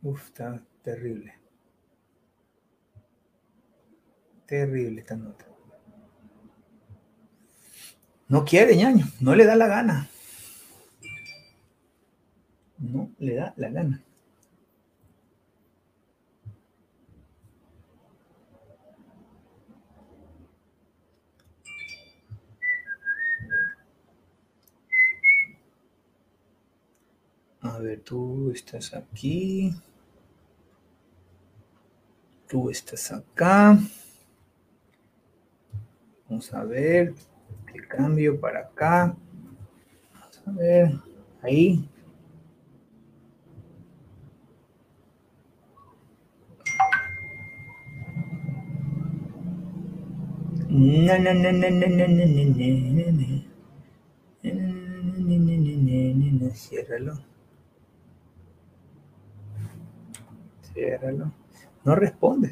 Está terrible. Terrible esta nota. No quiere, ñaño, no le da la gana. No le da la gana. A ver, tú estás aquí. Tú estás acá. Vamos a ver. Te cambio para acá. Vamos a ver. Ahí. Ciérralo. Ciérralo. No responde.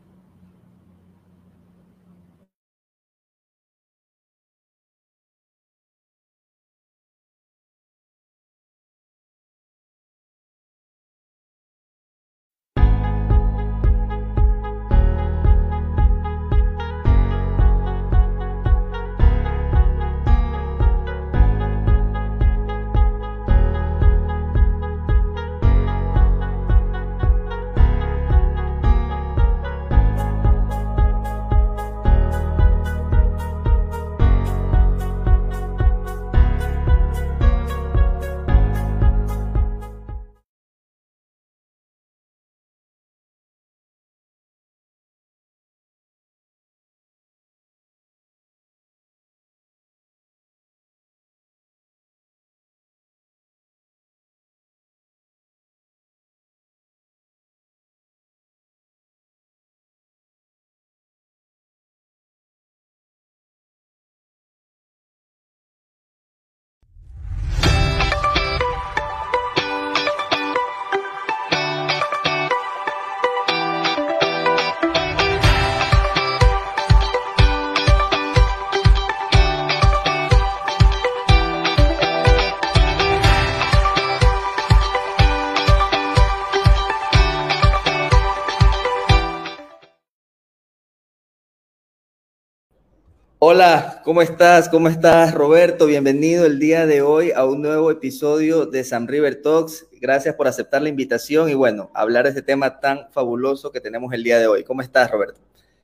Hola, ¿cómo estás? ¿Cómo estás, Roberto? Bienvenido el día de hoy a un nuevo episodio de Sam River Talks. Gracias por aceptar la invitación y bueno, hablar de este tema tan fabuloso que tenemos el día de hoy. ¿Cómo estás, Roberto?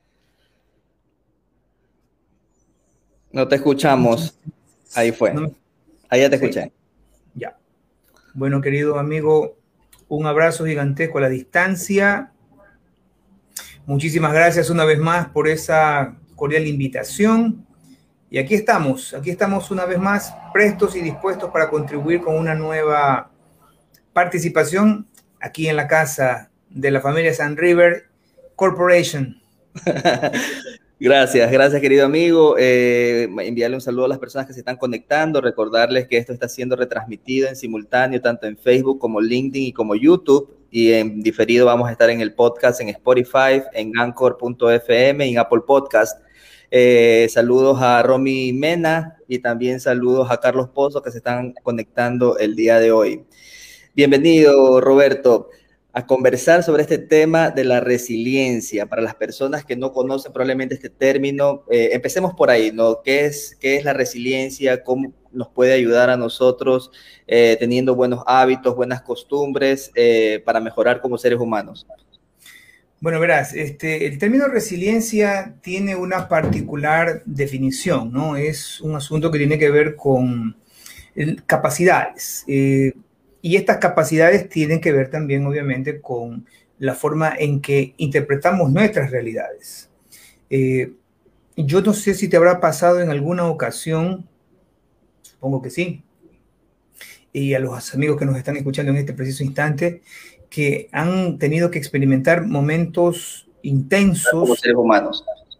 No te escuchamos. Ahí fue. Ahí ya te escuché. Ya. Bueno, querido amigo, un abrazo gigantesco a la distancia. Muchísimas gracias una vez más por esa cordial invitación. Y aquí estamos una vez más prestos y dispuestos para contribuir con una nueva participación aquí en la casa de la familia Sam River Corporation. Gracias, querido amigo. Enviarle un saludo a las personas que se están conectando, recordarles que esto está siendo retransmitido en simultáneo tanto en Facebook como LinkedIn y como YouTube, y en diferido vamos a estar en el podcast en Spotify, en Anchor.fm y en Apple Podcast. Saludos a Romy Mena y también saludos a Carlos Pozo que se están conectando el día de hoy. Bienvenido, Roberto, a conversar sobre este tema de la resiliencia. Para las personas que no conocen probablemente este término, empecemos por ahí, ¿no? ¿Qué es la resiliencia? ¿Cómo nos puede ayudar a nosotros teniendo buenos hábitos, buenas costumbres para mejorar como seres humanos? Bueno, verás, el término resiliencia tiene una particular definición, ¿no? Es un asunto que tiene que ver con capacidades. Y estas capacidades tienen que ver también, obviamente, con la forma en que interpretamos nuestras realidades. Yo no sé si te habrá pasado en alguna ocasión, supongo que sí, y a los amigos que nos están escuchando en este preciso instante, que han tenido que experimentar momentos intensos. Como seres humanos.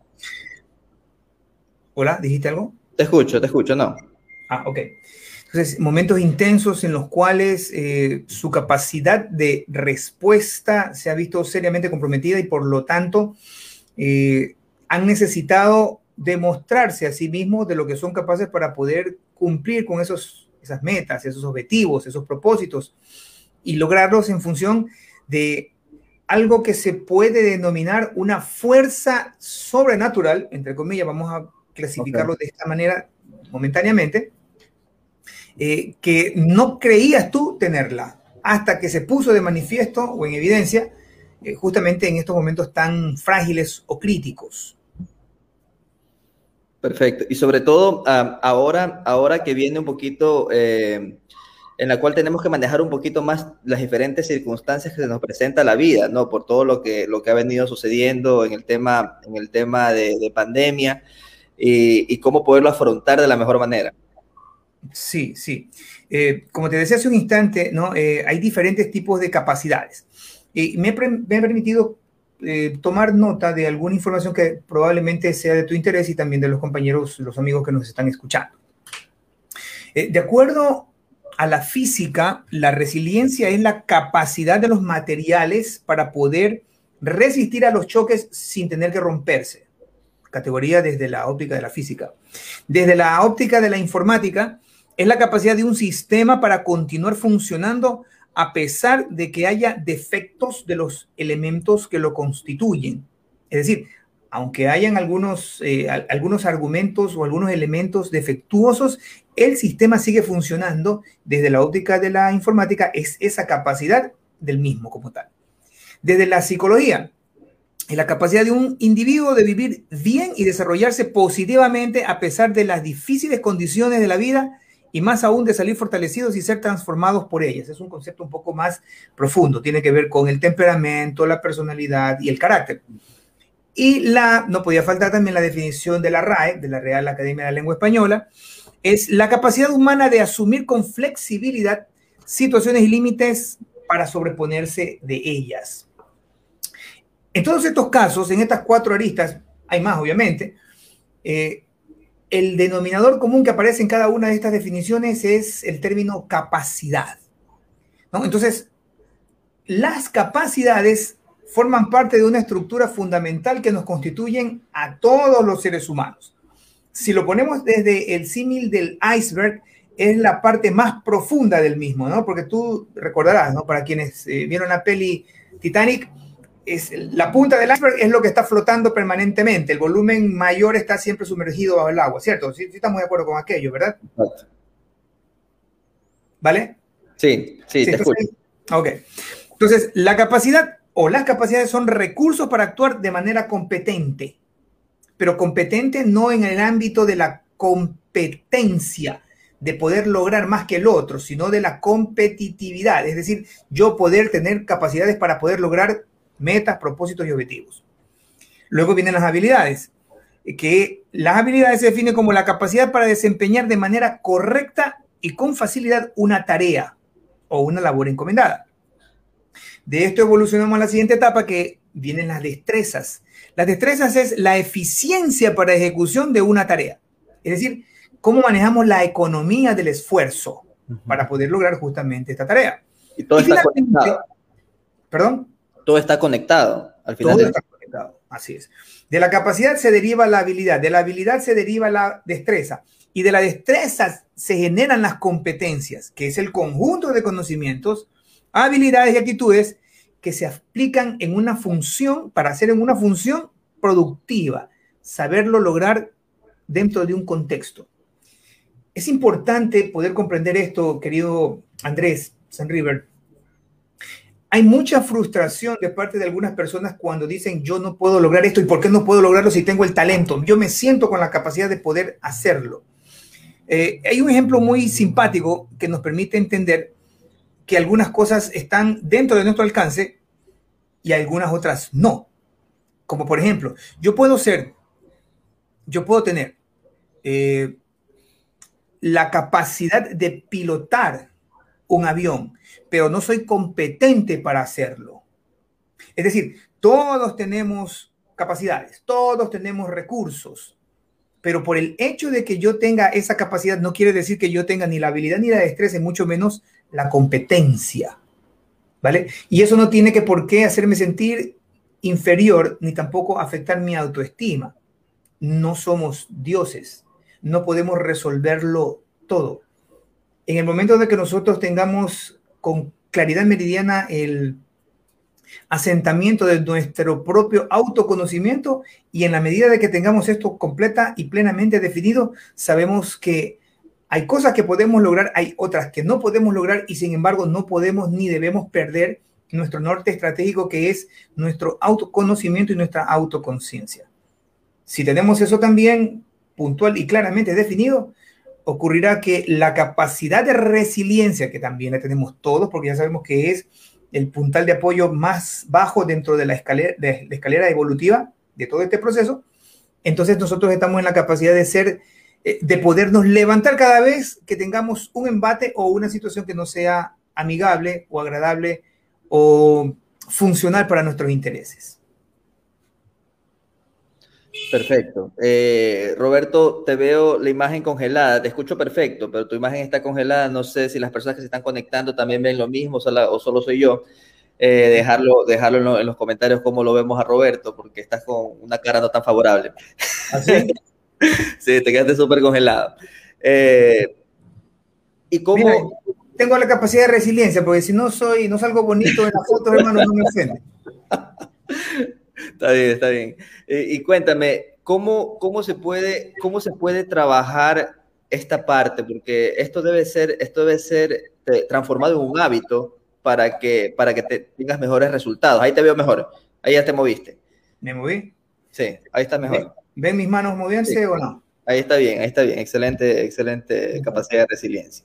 ¿Hola? ¿Dijiste algo? Te escucho, no. Ah, ok. Entonces, momentos intensos en los cuales su capacidad de respuesta se ha visto seriamente comprometida y por lo tanto han necesitado demostrarse a sí mismos de lo que son capaces para poder cumplir con esas metas, esos objetivos, esos propósitos y lograrlos en función de algo que se puede denominar una fuerza sobrenatural, entre comillas, vamos a clasificarlo de esta manera momentáneamente, que no creías tú tenerla hasta que se puso de manifiesto o en evidencia justamente en estos momentos tan frágiles o críticos. Perfecto. Y sobre todo ahora que viene un poquito en la cual tenemos que manejar un poquito más las diferentes circunstancias que se nos presenta la vida, ¿no? Por todo lo que ha venido sucediendo en el tema de pandemia y cómo poderlo afrontar de la mejor manera. Sí, sí. Como te decía hace un instante, ¿no? Hay diferentes tipos de capacidades. Y me he permitido tomar nota de alguna información que probablemente sea de tu interés y también de los compañeros, los amigos que nos están escuchando. De acuerdo a la física, la resiliencia es la capacidad de los materiales para poder resistir a los choques sin tener que romperse. Categoría desde la óptica de la física. Desde la óptica de la informática, es la capacidad de un sistema para continuar funcionando a pesar de que haya defectos de los elementos que lo constituyen. Es decir, aunque hayan algunos argumentos o algunos elementos defectuosos, el sistema sigue funcionando. Desde la óptica de la informática es esa capacidad del mismo como tal. Desde la psicología, es la capacidad de un individuo de vivir bien y desarrollarse positivamente a pesar de las difíciles condiciones de la vida y más aún de salir fortalecidos y ser transformados por ellas. Es un concepto un poco más profundo, tiene que ver con el temperamento, la personalidad y el carácter. Y no podía faltar también la definición de la RAE, de la Real Academia de la Lengua Española, es la capacidad humana de asumir con flexibilidad situaciones y límites para sobreponerse de ellas. En todos estos casos, en estas 4 aristas, hay más obviamente, el denominador común que aparece en cada una de estas definiciones es el término capacidad, ¿no? Entonces, las capacidades forman parte de una estructura fundamental que nos constituyen a todos los seres humanos. Si lo ponemos desde el símil del iceberg, es la parte más profunda del mismo, ¿no? Porque tú recordarás, ¿no? Para quienes vieron la peli Titanic, la punta del iceberg es lo que está flotando permanentemente. El volumen mayor está siempre sumergido bajo el agua, ¿cierto? Sí, estamos de acuerdo con aquello, ¿verdad? Exacto. ¿Vale? Sí, te escucho. Ok. Entonces, la capacidad o las capacidades son recursos para actuar de manera competente, pero competente no en el ámbito de la competencia, de poder lograr más que el otro, sino de la competitividad. Es decir, yo poder tener capacidades para poder lograr metas, propósitos y objetivos. Luego vienen las habilidades, que las habilidades se definen como la capacidad para desempeñar de manera correcta y con facilidad una tarea o una labor encomendada. De esto evolucionamos a la siguiente etapa, que vienen las destrezas. Las destrezas es la eficiencia para ejecución de una tarea. Es decir, cómo manejamos la economía del esfuerzo para poder lograr justamente esta tarea. Y todo está conectado. ¿Perdón? Todo está conectado. Al final todo está conectado, así es. De la capacidad se deriva la habilidad, de la habilidad se deriva la destreza, y de la destreza se generan las competencias, que es el conjunto de conocimientos, habilidades y actitudes que se aplican en una función, para hacer en una función productiva, saberlo lograr dentro de un contexto. Es importante poder comprender esto, querido Andrés Sanriver. Hay mucha frustración de parte de algunas personas cuando dicen yo no puedo lograr esto. ¿Y por qué no puedo lograrlo si tengo el talento? Yo me siento con la capacidad de poder hacerlo. Hay un ejemplo muy simpático que nos permite entender que algunas cosas están dentro de nuestro alcance y algunas otras no. Como por ejemplo, yo puedo tener la capacidad de pilotar un avión, pero no soy competente para hacerlo. Es decir, todos tenemos capacidades, todos tenemos recursos, pero por el hecho de que yo tenga esa capacidad no quiere decir que yo tenga ni la habilidad ni la destreza, y mucho menos la competencia, ¿vale? Y eso no tiene que por qué hacerme sentir inferior ni tampoco afectar mi autoestima. No somos dioses, no podemos resolverlo todo. En el momento de que nosotros tengamos con claridad meridiana el asentamiento de nuestro propio autoconocimiento, y en la medida de que tengamos esto completa y plenamente definido, sabemos que hay cosas que podemos lograr, hay otras que no podemos lograr, y sin embargo no podemos ni debemos perder nuestro norte estratégico, que es nuestro autoconocimiento y nuestra autoconciencia. Si tenemos eso también puntual y claramente definido, ocurrirá que la capacidad de resiliencia, que también la tenemos todos, porque ya sabemos que es el puntal de apoyo más bajo dentro de la escalera evolutiva de todo este proceso, entonces nosotros estamos en la capacidad de ser, de podernos levantar cada vez que tengamos un embate o una situación que no sea amigable o agradable o funcional para nuestros intereses. Perfecto. Roberto, te veo la imagen congelada, te escucho perfecto, pero tu imagen está congelada. No sé si las personas que se están conectando también ven lo mismo o solo soy yo. Dejarlo en los comentarios cómo lo vemos a Roberto, porque estás con una cara no tan favorable. ¿Así? Sí, te quedaste súper congelado. ¿Y cómo? Mira, tengo la capacidad de resiliencia, porque si no salgo bonito en las fotos, hermano, no me ofende. Está bien, está bien. Y cuéntame, ¿cómo se puede trabajar esta parte? Porque esto debe ser transformado en un hábito para que tengas mejores resultados. Ahí te veo mejor. Ahí ya te moviste. ¿Me moví? Sí, ahí está mejor. ¿Ven mis manos moviéndose sí o no? Ahí está bien, ahí está bien. Excelente capacidad de resiliencia.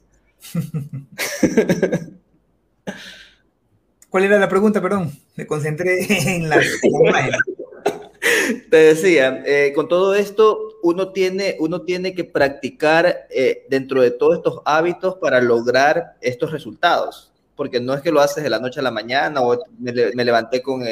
¿Cuál era la pregunta? Perdón, me concentré en la imagen. Te decía, con todo esto, uno tiene que practicar dentro de todos estos hábitos para lograr estos resultados, porque no es que lo haces de la noche a la mañana o me levanté con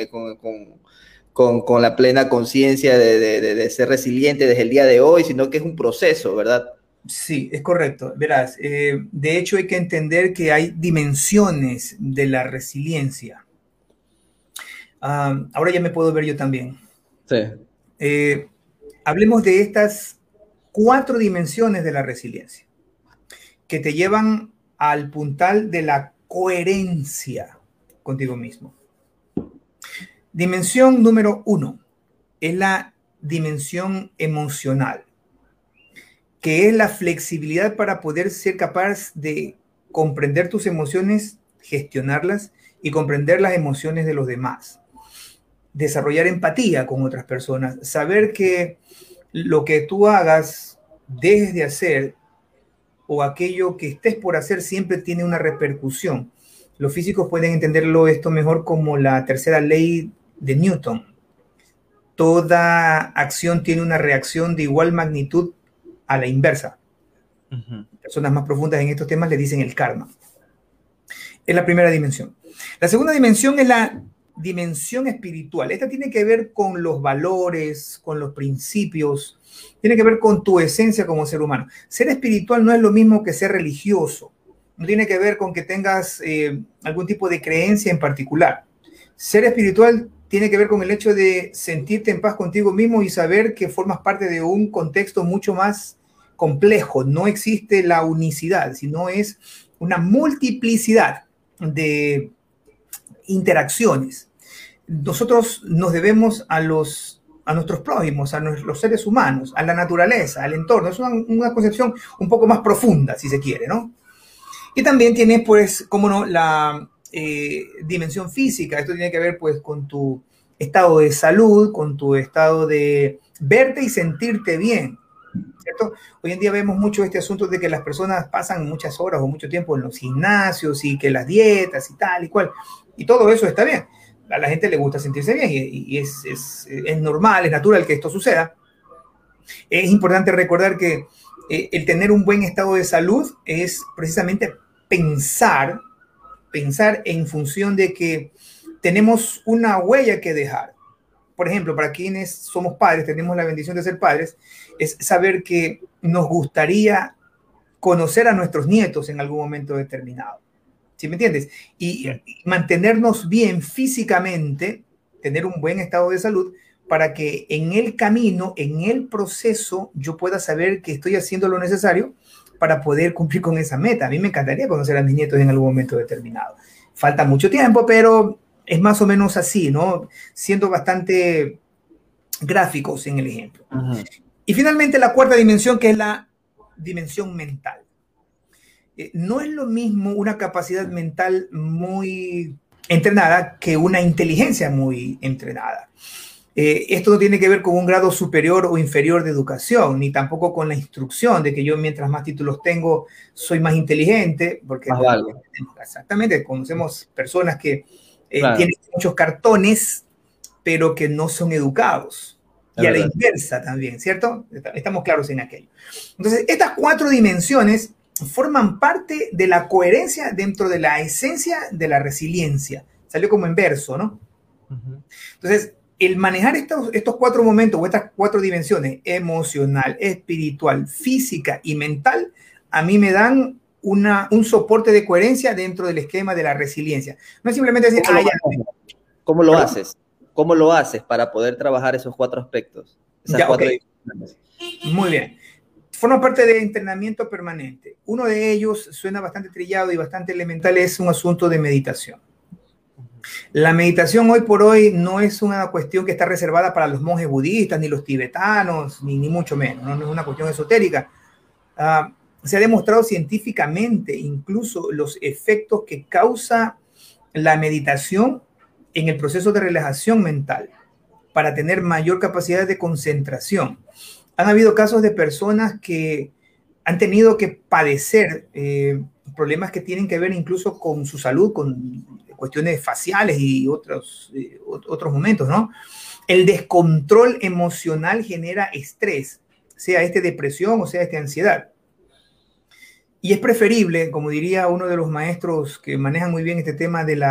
la plena conciencia de ser resiliente desde el día de hoy, sino que es un proceso, ¿verdad? Sí, es correcto. Verás, de hecho hay que entender que hay dimensiones de la resiliencia. Ahora ya me puedo ver yo también. Sí. Hablemos de estas 4 dimensiones de la resiliencia que te llevan al puntal de la coherencia contigo mismo. Dimensión número 1 es la dimensión emocional, que es la flexibilidad para poder ser capaz de comprender tus emociones, gestionarlas y comprender las emociones de los demás. Desarrollar empatía con otras personas, saber que lo que tú hagas, dejes de hacer o aquello que estés por hacer siempre tiene una repercusión. Los físicos pueden entenderlo esto mejor como la tercera ley de Newton. Toda acción tiene una reacción de igual magnitud a la inversa. Personas más profundas en estos temas le dicen el karma. Es la primera dimensión. La segunda dimensión es la dimensión espiritual. Esta tiene que ver con los valores, con los principios, tiene que ver con tu esencia como ser humano. Ser espiritual no es lo mismo que ser religioso. No tiene que ver con que tengas algún tipo de creencia en particular. Ser espiritual tiene que ver con el hecho de sentirte en paz contigo mismo y saber que formas parte de un contexto mucho más complejo. No existe la unicidad, sino es una multiplicidad de interacciones. Nosotros nos debemos a nuestros prójimos, a los seres humanos, a la naturaleza, al entorno. Es una concepción un poco más profunda, si se quiere, ¿no? Y también tiene, pues, cómo no, la dimensión física. Esto tiene que ver, pues, con tu estado de salud, con tu estado de verte y sentirte bien, ¿cierto? Hoy en día vemos mucho este asunto de que las personas pasan muchas horas o mucho tiempo en los gimnasios y que las dietas y tal y cual. Y todo eso está bien. A la gente le gusta sentirse bien y es normal, es natural que esto suceda. Es importante recordar que el tener un buen estado de salud es precisamente pensar en función de que tenemos una huella que dejar. Por ejemplo, para quienes somos padres, tenemos la bendición de ser padres, es saber que nos gustaría conocer a nuestros nietos en algún momento determinado. ¿Sí me entiendes? Y mantenernos bien físicamente, tener un buen estado de salud, para que en el camino, en el proceso, yo pueda saber que estoy haciendo lo necesario para poder cumplir con esa meta. A mí me encantaría conocer a mis nietos en algún momento determinado. Falta mucho tiempo, pero Es más o menos así, ¿no? Siendo bastante gráficos en el ejemplo. Ajá. Y finalmente la cuarta dimensión, que es la dimensión mental. No es lo mismo una capacidad mental muy entrenada que una inteligencia muy entrenada. Esto no tiene que ver con un grado superior o inferior de educación, ni tampoco con la instrucción de que yo mientras más títulos tengo soy más inteligente, porque Más vale. exactamente conocemos personas que Claro, tienen muchos cartones, pero que no son educados. es Y a la verdad. inversa también, ¿cierto? Estamos claros en aquello. Entonces, estas cuatro dimensiones forman parte de la coherencia dentro de la esencia de la resiliencia. Salió como en verso, ¿no? Ujú. Entonces, el manejar estos cuatro momentos o estas cuatro dimensiones, emocional, espiritual, física y mental, a mí me dan un soporte de coherencia dentro del esquema de la resiliencia. No es simplemente decir, ¿Cómo lo ya, manejas? ¿Cómo lo perdón, haces? ¿Cómo lo haces para poder trabajar esos cuatro aspectos? Esas ya, ok, cuatro dimensiones. muy bien. Forma parte de entrenamiento permanente. Uno de ellos suena bastante trillado y bastante elemental, es un asunto de meditación. La meditación hoy por hoy no es una cuestión que está reservada para los monjes budistas, ni los tibetanos, ni mucho menos, no es una cuestión esotérica. Se ha demostrado científicamente incluso los efectos que causa la meditación en el proceso de relajación mental para tener mayor capacidad de concentración. Han habido casos de personas que han tenido que padecer problemas que tienen que ver incluso con su salud, con cuestiones faciales y otros momentos, ¿no? El descontrol emocional genera estrés, sea depresión o sea ansiedad. Y es preferible, como diría uno de los maestros que manejan muy bien este tema de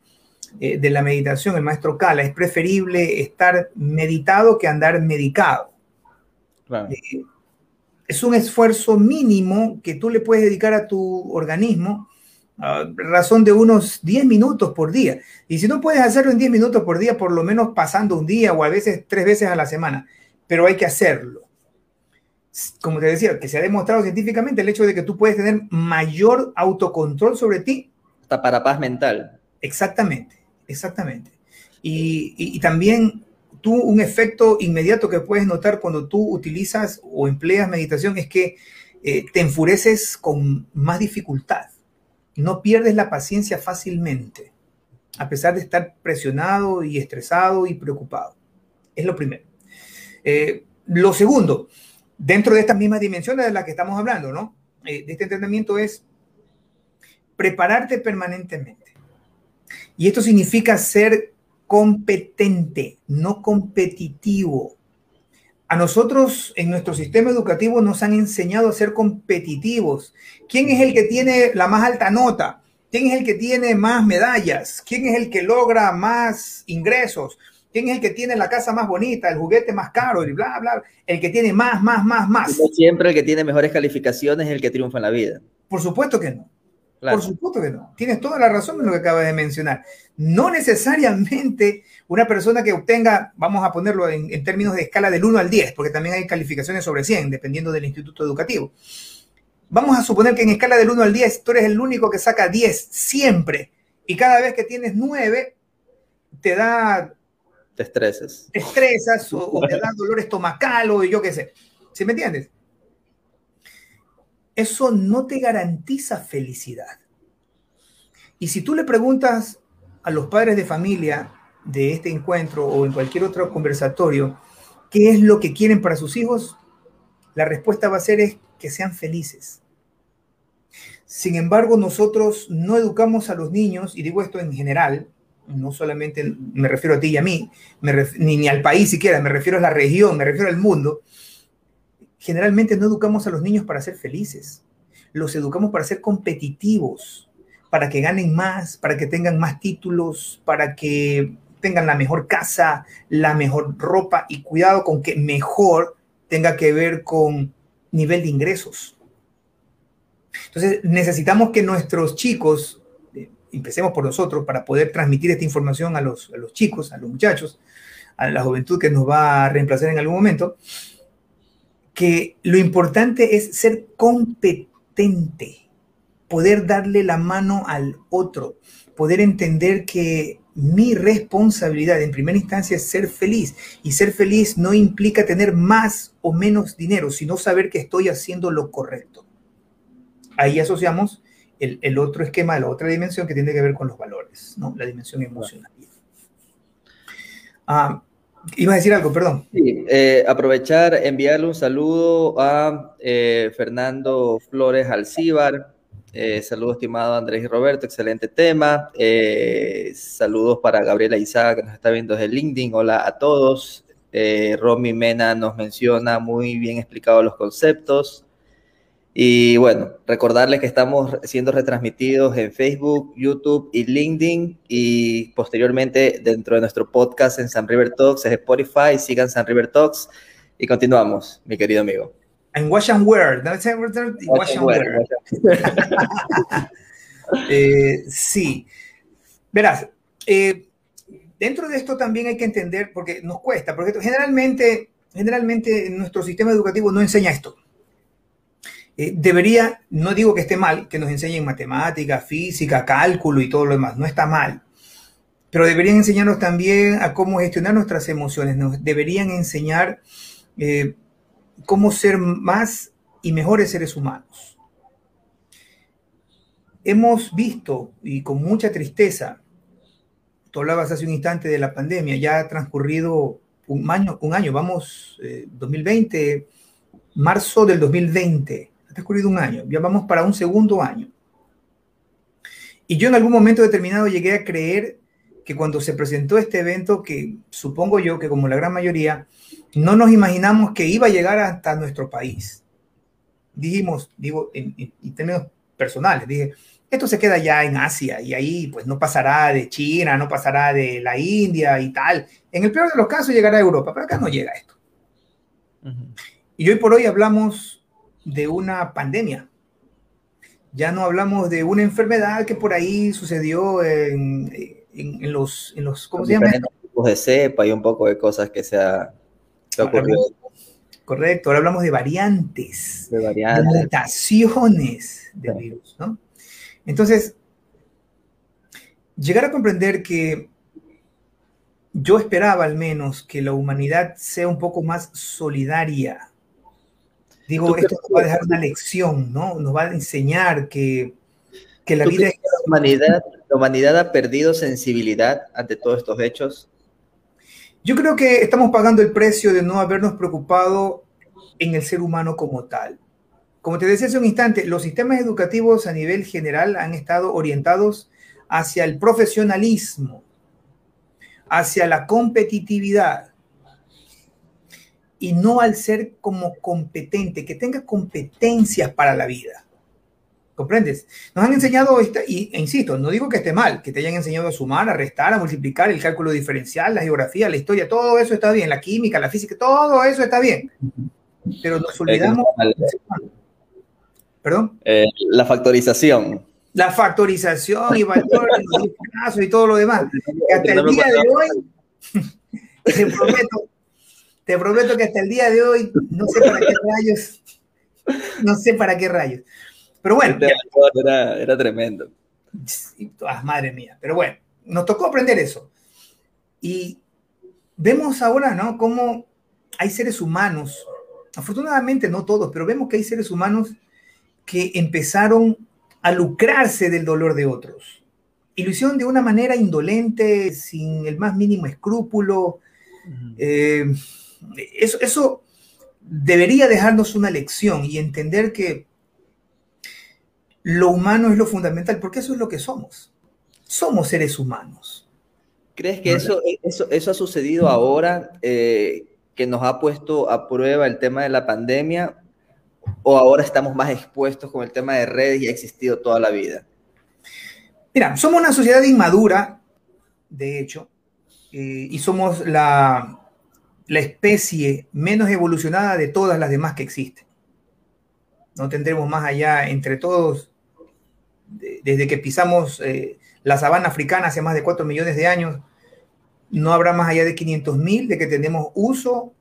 la meditación, el maestro Cala, es preferible estar meditado que andar medicado. Claro. Es un esfuerzo mínimo que tú le puedes dedicar a tu organismo a razón de unos 10 minutos por día. Y si no puedes hacerlo en 10 minutos por día, por lo menos pasando un día o a veces 3 veces a la semana, pero hay que hacerlo. Como te decía, que se ha demostrado científicamente el hecho de que tú puedes tener mayor autocontrol sobre ti. Hasta para paz mental. Exactamente, exactamente. Y también tú, un efecto inmediato que puedes notar cuando tú utilizas o empleas meditación es que te enfureces con más dificultad. No pierdes la paciencia fácilmente, a pesar de estar presionado y estresado y preocupado. Es lo primero. Lo segundo, dentro de estas mismas dimensiones de las que estamos hablando, ¿no? De este entrenamiento es prepararte permanentemente. Y esto significa ser competente, no competitivo. A nosotros en nuestro sistema educativo nos han enseñado a ser competitivos. ¿Quién es el que tiene la más alta nota? ¿Quién es el que tiene más medallas? ¿Quién es el que logra más ingresos? ¿Quién es el que tiene la casa más bonita, el juguete más caro y bla, bla? El que tiene más. Y no siempre el que tiene mejores calificaciones es el que triunfa en la vida. Por supuesto que no. Por Claro. supuesto que no. Tienes toda la razón en lo que acabas de mencionar. No necesariamente una persona que obtenga, vamos a ponerlo en términos de escala del 1 al 10, porque también hay calificaciones sobre 100, dependiendo del instituto educativo. Vamos a suponer que en escala del 1 al 10 tú eres el único que saca 10 siempre. Y cada vez que tienes 9, te da... Te estresas. Te estresas o te da dolor estomacal o yo qué sé. ¿Sí me entiendes? Eso no te garantiza felicidad. Y si tú le preguntas a los padres de familia de este encuentro o en cualquier otro conversatorio, ¿qué es lo que quieren para sus hijos? La respuesta va a ser es que sean felices. Sin embargo, nosotros no educamos a los niños, y digo esto en general, no solamente me refiero a ti y a mí, ni al país siquiera, me refiero a la región, me refiero al mundo. Generalmente no educamos a los niños para ser felices, los educamos para ser competitivos, para que ganen más, para que tengan más títulos, para que tengan la mejor casa, la mejor ropa, y cuidado con que mejor tenga que ver con nivel de ingresos. Entonces necesitamos que nuestros chicos, empecemos por nosotros, para poder transmitir esta información a los chicos, a los muchachos, a la juventud que nos va a reemplazar en algún momento, que lo importante es ser competente. poder darle la mano al otro, poder entender que mi responsabilidad en primera instancia es ser feliz, y ser feliz no implica tener más o menos dinero, sino saber que estoy haciendo lo correcto. Ahí asociamos el otro esquema, la otra dimensión que tiene que ver con los valores, ¿no? La dimensión emocional. Ibas a decir algo, perdón. Sí, aprovechar, enviarle un saludo a Fernando Flores Alcíbar. Saludos, estimado Andrés y Roberto, excelente tema. Saludos para Gabriela Isaac, que nos está viendo desde LinkedIn. Hola a todos. Romy Mena nos menciona muy bien explicados los conceptos. Y bueno, recordarles que estamos siendo retransmitidos en Facebook, YouTube y LinkedIn, y posteriormente dentro de nuestro podcast en Sun River Talks, es Spotify. Sigan Sun River Talks y continuamos, mi querido amigo. En Wash and Wear, ¿no? Wash and Wear. Sí, verás, dentro de esto también hay que entender, porque nos cuesta, porque generalmente nuestro sistema educativo no enseña esto. Debería, no digo que esté mal, que nos enseñen matemática, física, cálculo y todo lo demás, no está mal, pero deberían enseñarnos también a cómo gestionar nuestras emociones, nos deberían enseñar cómo ser más y mejores seres humanos. Hemos visto, y con mucha tristeza, tú hablabas hace un instante de la pandemia, ya ha transcurrido un año, vamos, 2020, marzo del 2020, ha transcurrido un año, ya vamos para un segundo año. Y yo en algún momento determinado llegué a creer que cuando se presentó este evento, que supongo yo que como la gran mayoría, no nos imaginamos que iba a llegar hasta nuestro país. Dijimos, digo, en términos personales, dije, esto se queda ya en Asia y ahí pues no pasará de China, no pasará de la India y tal. En el peor de los casos llegará a Europa, pero acá no llega esto. Y hoy por hoy hablamos de una pandemia. Ya no hablamos de una enfermedad que por ahí sucedió en los ¿cómo se llama? Tipos de cepa y un poco de cosas que se ha ocurrido. Correcto, ahora hablamos de variantes, de mutaciones del virus, ¿no? Entonces, llegar a comprender que yo esperaba al menos que la humanidad sea un poco más solidaria. Digo, esto nos va a dejar una lección, ¿no? Nos va a enseñar que la vida es... La humanidad ha perdido sensibilidad ante todos estos hechos. Yo creo que estamos pagando el precio de no habernos preocupado en el ser humano como tal. Como te decía hace un instante, los sistemas educativos a nivel general han estado orientados hacia el profesionalismo, hacia la competitividad, y no al ser como competente, que tenga competencias para la vida. ¿Comprendes? Nos han enseñado, e insisto, no digo que esté mal, que te hayan enseñado a sumar, a restar, a multiplicar, el cálculo diferencial, la geografía, la historia, todo eso está bien, la química, la física, todo eso está bien. Pero nos olvidamos... ¿Perdón? La factorización. La factorización y valores y todo lo demás. Que hasta el día de hoy, te prometo que hasta el día de hoy no sé para qué rayos. Pero bueno. Era tremendo. Madre mía. Pero bueno, nos tocó aprender eso. Y vemos ahora, ¿no? Cómo hay seres humanos, afortunadamente no todos, pero vemos que hay seres humanos que empezaron a lucrarse del dolor de otros. Y lo hicieron de una manera indolente, sin el más mínimo escrúpulo. Eso debería dejarnos una lección y entender que lo humano es lo fundamental, porque eso es lo que somos. Somos seres humanos. ¿Crees que eso ha sucedido ahora, que nos ha puesto a prueba el tema de la pandemia, o ahora estamos más expuestos con el tema de redes y ha existido toda la vida? Mira, somos una sociedad inmadura, de hecho, y somos la especie menos evolucionada de todas las demás que existen. No tendremos más allá entre todos, desde que pisamos la sabana africana hace más de 4 millones de años, no habrá más allá de 500.000 de que tenemos uso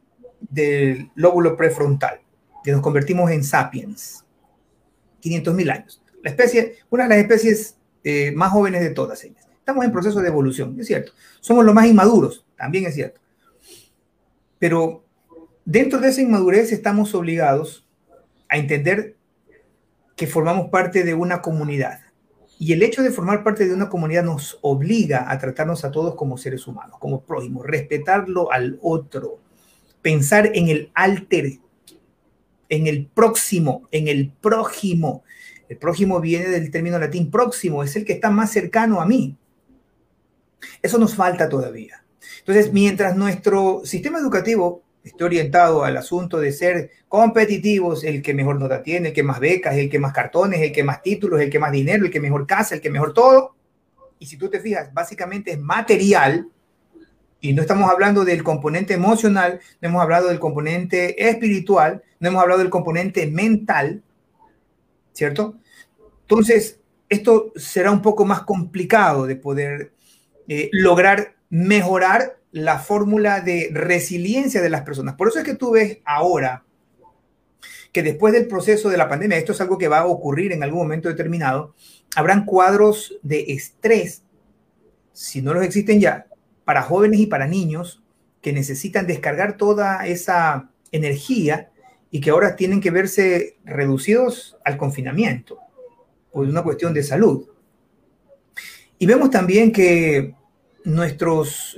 del lóbulo prefrontal, que nos convertimos en sapiens. 500.000 años. La especie, una de las especies más jóvenes de todas ellas. Estamos en proceso de evolución, es cierto. Somos los más inmaduros, también es cierto. Pero dentro de esa inmadurez estamos obligados a entender que formamos parte de una comunidad. Y el hecho de formar parte de una comunidad nos obliga a tratarnos a todos como seres humanos, como prójimos, respetarlo al otro, pensar en el alter, en el próximo, en el prójimo. El prójimo viene del término latín próximo, es el que está más cercano a mí. Eso nos falta todavía. Entonces, mientras nuestro sistema educativo esté orientado al asunto de ser competitivos, el que mejor nota tiene, el que más becas, el que más cartones, el que más títulos, el que más dinero, el que mejor casa, el que mejor todo, y si tú te fijas, básicamente es material, y no estamos hablando del componente emocional, no hemos hablado del componente espiritual, no hemos hablado del componente mental, ¿cierto? Entonces, esto será un poco más complicado de poder lograr mejorar la fórmula de resiliencia de las personas. Por eso es que tú ves ahora que después del proceso de la pandemia, esto es algo que va a ocurrir en algún momento determinado, habrán cuadros de estrés, si no los existen ya, para jóvenes y para niños que necesitan descargar toda esa energía y que ahora tienen que verse reducidos al confinamiento por una cuestión de salud. Y vemos también que nuestros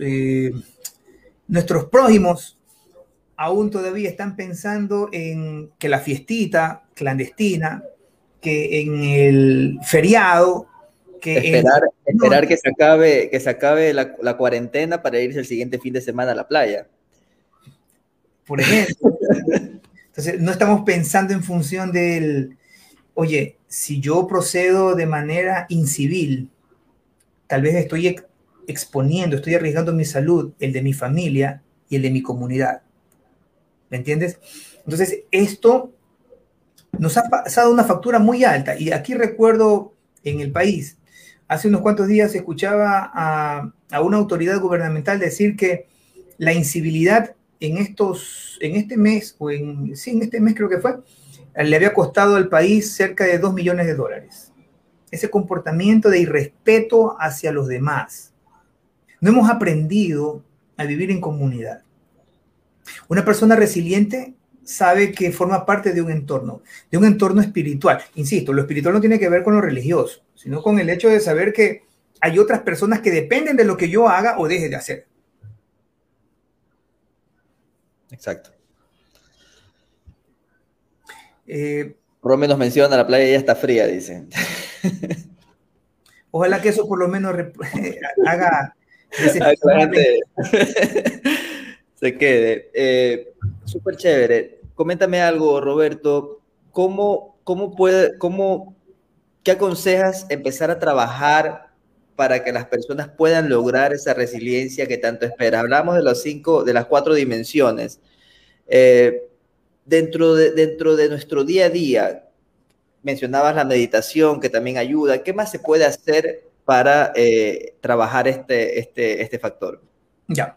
prójimos aún todavía están pensando en que la fiestita clandestina, que en el feriado, que esperar que se acabe la cuarentena para irse el siguiente fin de semana a la playa. Por ejemplo. Entonces, no estamos pensando en función del, oye, si yo procedo de manera incivil, tal vez estoy exponiendo, estoy arriesgando mi salud, el de mi familia y el de mi comunidad. ¿Me entiendes? Entonces, esto nos ha pasado una factura muy alta. Y aquí este en el país, hace unos cuantos días escuchaba a una autoridad gubernamental decir que la incivilidad en este mes, en este mes creo que fue, le había costado al país cerca de $2 millones. Ese comportamiento de irrespeto hacia los demás. No hemos aprendido a vivir en comunidad. Una persona resiliente sabe que forma parte de un entorno espiritual. Insisto, lo espiritual no tiene que ver con lo religioso, sino con el hecho de saber que hay otras personas que dependen de lo que yo haga o deje de hacer. Exacto. Romy nos menciona, la playa ya está fría, dice. Ojalá que eso por lo menos haga la gente se quede. Súper chévere. Coméntame algo, Roberto. ¿Qué aconsejas empezar a trabajar para que las personas puedan lograr esa resiliencia que tanto esperan? Hablamos de las 4 dimensiones. Dentro de nuestro día a día, mencionabas la meditación, que también ayuda. ¿Qué más se puede hacer para trabajar este factor? Ya.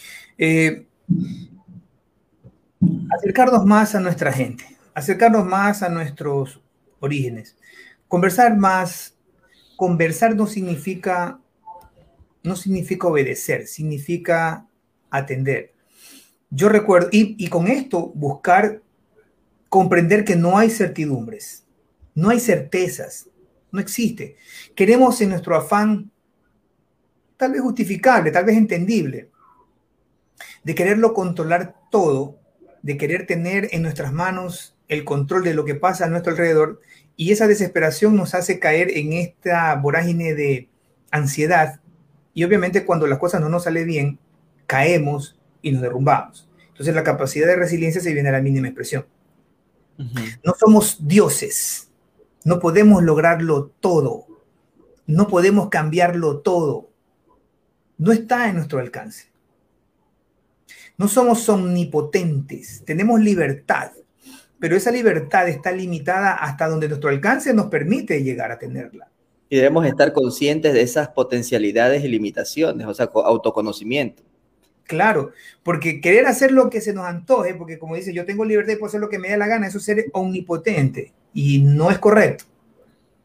Acercarnos más a nuestra gente, acercarnos más a nuestros orígenes. Conversar más. Conversar no significa obedecer, significa atender. Yo recuerdo, y con esto buscar comprender que no hay certidumbres, no hay certezas, no existe. Queremos en nuestro afán, tal vez justificable, tal vez entendible, de quererlo controlar todo, de querer tener en nuestras manos el control de lo que pasa a nuestro alrededor, y esa desesperación nos hace caer en esta vorágine de ansiedad, y obviamente cuando las cosas no nos salen bien, caemos y nos derrumbamos. Entonces la capacidad de resiliencia se viene a la mínima expresión. No somos dioses, no podemos lograrlo todo, no podemos cambiarlo todo, no está en nuestro alcance. No somos omnipotentes, tenemos libertad, pero esa libertad está limitada hasta donde nuestro alcance nos permite llegar a tenerla. Y debemos estar conscientes de esas potencialidades y limitaciones, o sea, autoconocimiento. Claro, porque querer hacer lo que se nos antoje, porque como dice, yo tengo libertad y puedo hacer lo que me dé la gana, eso es ser omnipotente y no es correcto.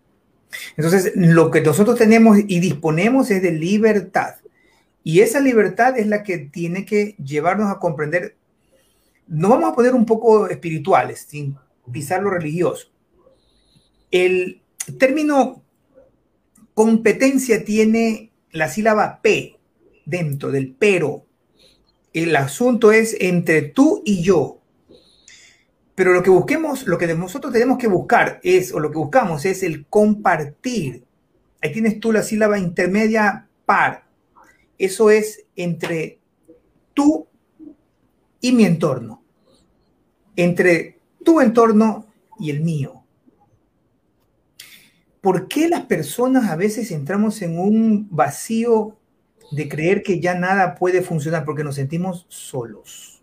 Entonces, lo que nosotros tenemos y disponemos es de libertad. Y esa libertad es la que tiene que llevarnos a comprender. Nos vamos a poner un poco espirituales, sin pisar lo religioso. El término competencia tiene la sílaba P dentro del pero. El asunto es entre tú y yo. Pero lo que busquemos, lo que nosotros tenemos que buscar es, o lo que buscamos es el compartir. Ahí tienes tú la sílaba intermedia par. Eso es entre tú y mi entorno. Entre tu entorno y el mío. ¿Por qué las personas a veces entramos en un vacío de creer que ya nada puede funcionar? Porque nos sentimos solos.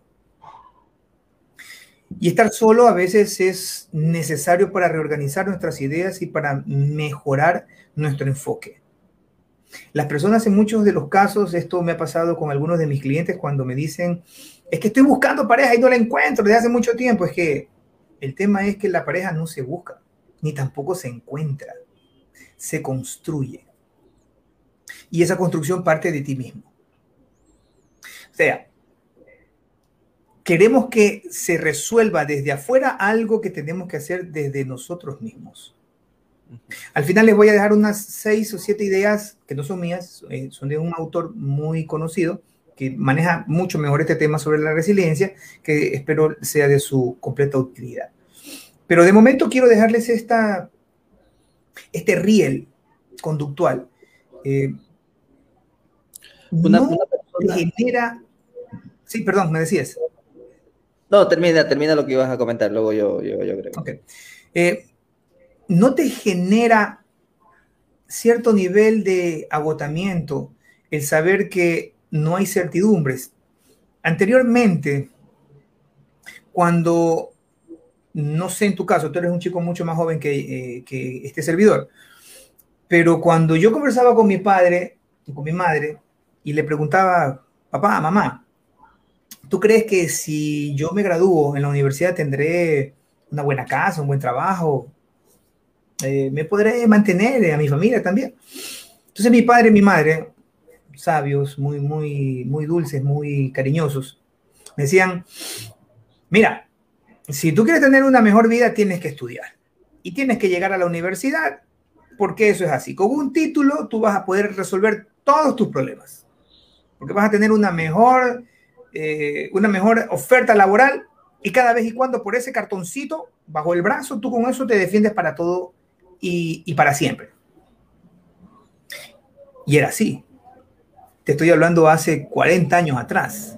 Y estar solo a veces es necesario para reorganizar nuestras ideas y para mejorar nuestro enfoque. Las personas en muchos de los casos, esto me ha pasado con algunos de mis clientes cuando me dicen, es que estoy buscando pareja y no la encuentro desde hace mucho tiempo. Es que el tema es que la pareja no se busca, ni tampoco se encuentra, se construye. Y esa construcción parte de ti mismo. O sea, queremos que se resuelva desde afuera algo que tenemos que hacer desde nosotros mismos. Al final les voy a dejar unas 6 o 7 ideas que no son mías, son de un autor muy conocido que maneja mucho mejor este tema sobre la resiliencia, que espero sea de su completa utilidad. Pero de momento quiero dejarles este riel conductual. Una No persona... genera... Sí, perdón, me decías. No, termina lo que ibas a comentar, luego yo creo. Okay. ¿No te genera cierto nivel de agotamiento el saber que no hay certidumbres? Anteriormente, cuando, no sé en tu caso, tú eres un chico mucho más joven que este servidor, pero cuando yo conversaba con mi padre y con mi madre y le preguntaba, papá, mamá, ¿tú crees que si yo me gradúo en la universidad tendré una buena casa, un buen trabajo? ¿Me podré mantener a mi familia también? Entonces mi padre y mi madre, sabios, muy dulces, muy cariñosos, me decían, mira, si tú quieres tener una mejor vida, tienes que estudiar y tienes que llegar a la universidad, porque eso es así. Con un título tú vas a poder resolver todos tus problemas, porque vas a tener una mejor oferta laboral y cada vez y cuando por ese cartoncito bajo el brazo, tú con eso te defiendes para todo y para siempre. Y era así. Te estoy hablando hace 40 años atrás.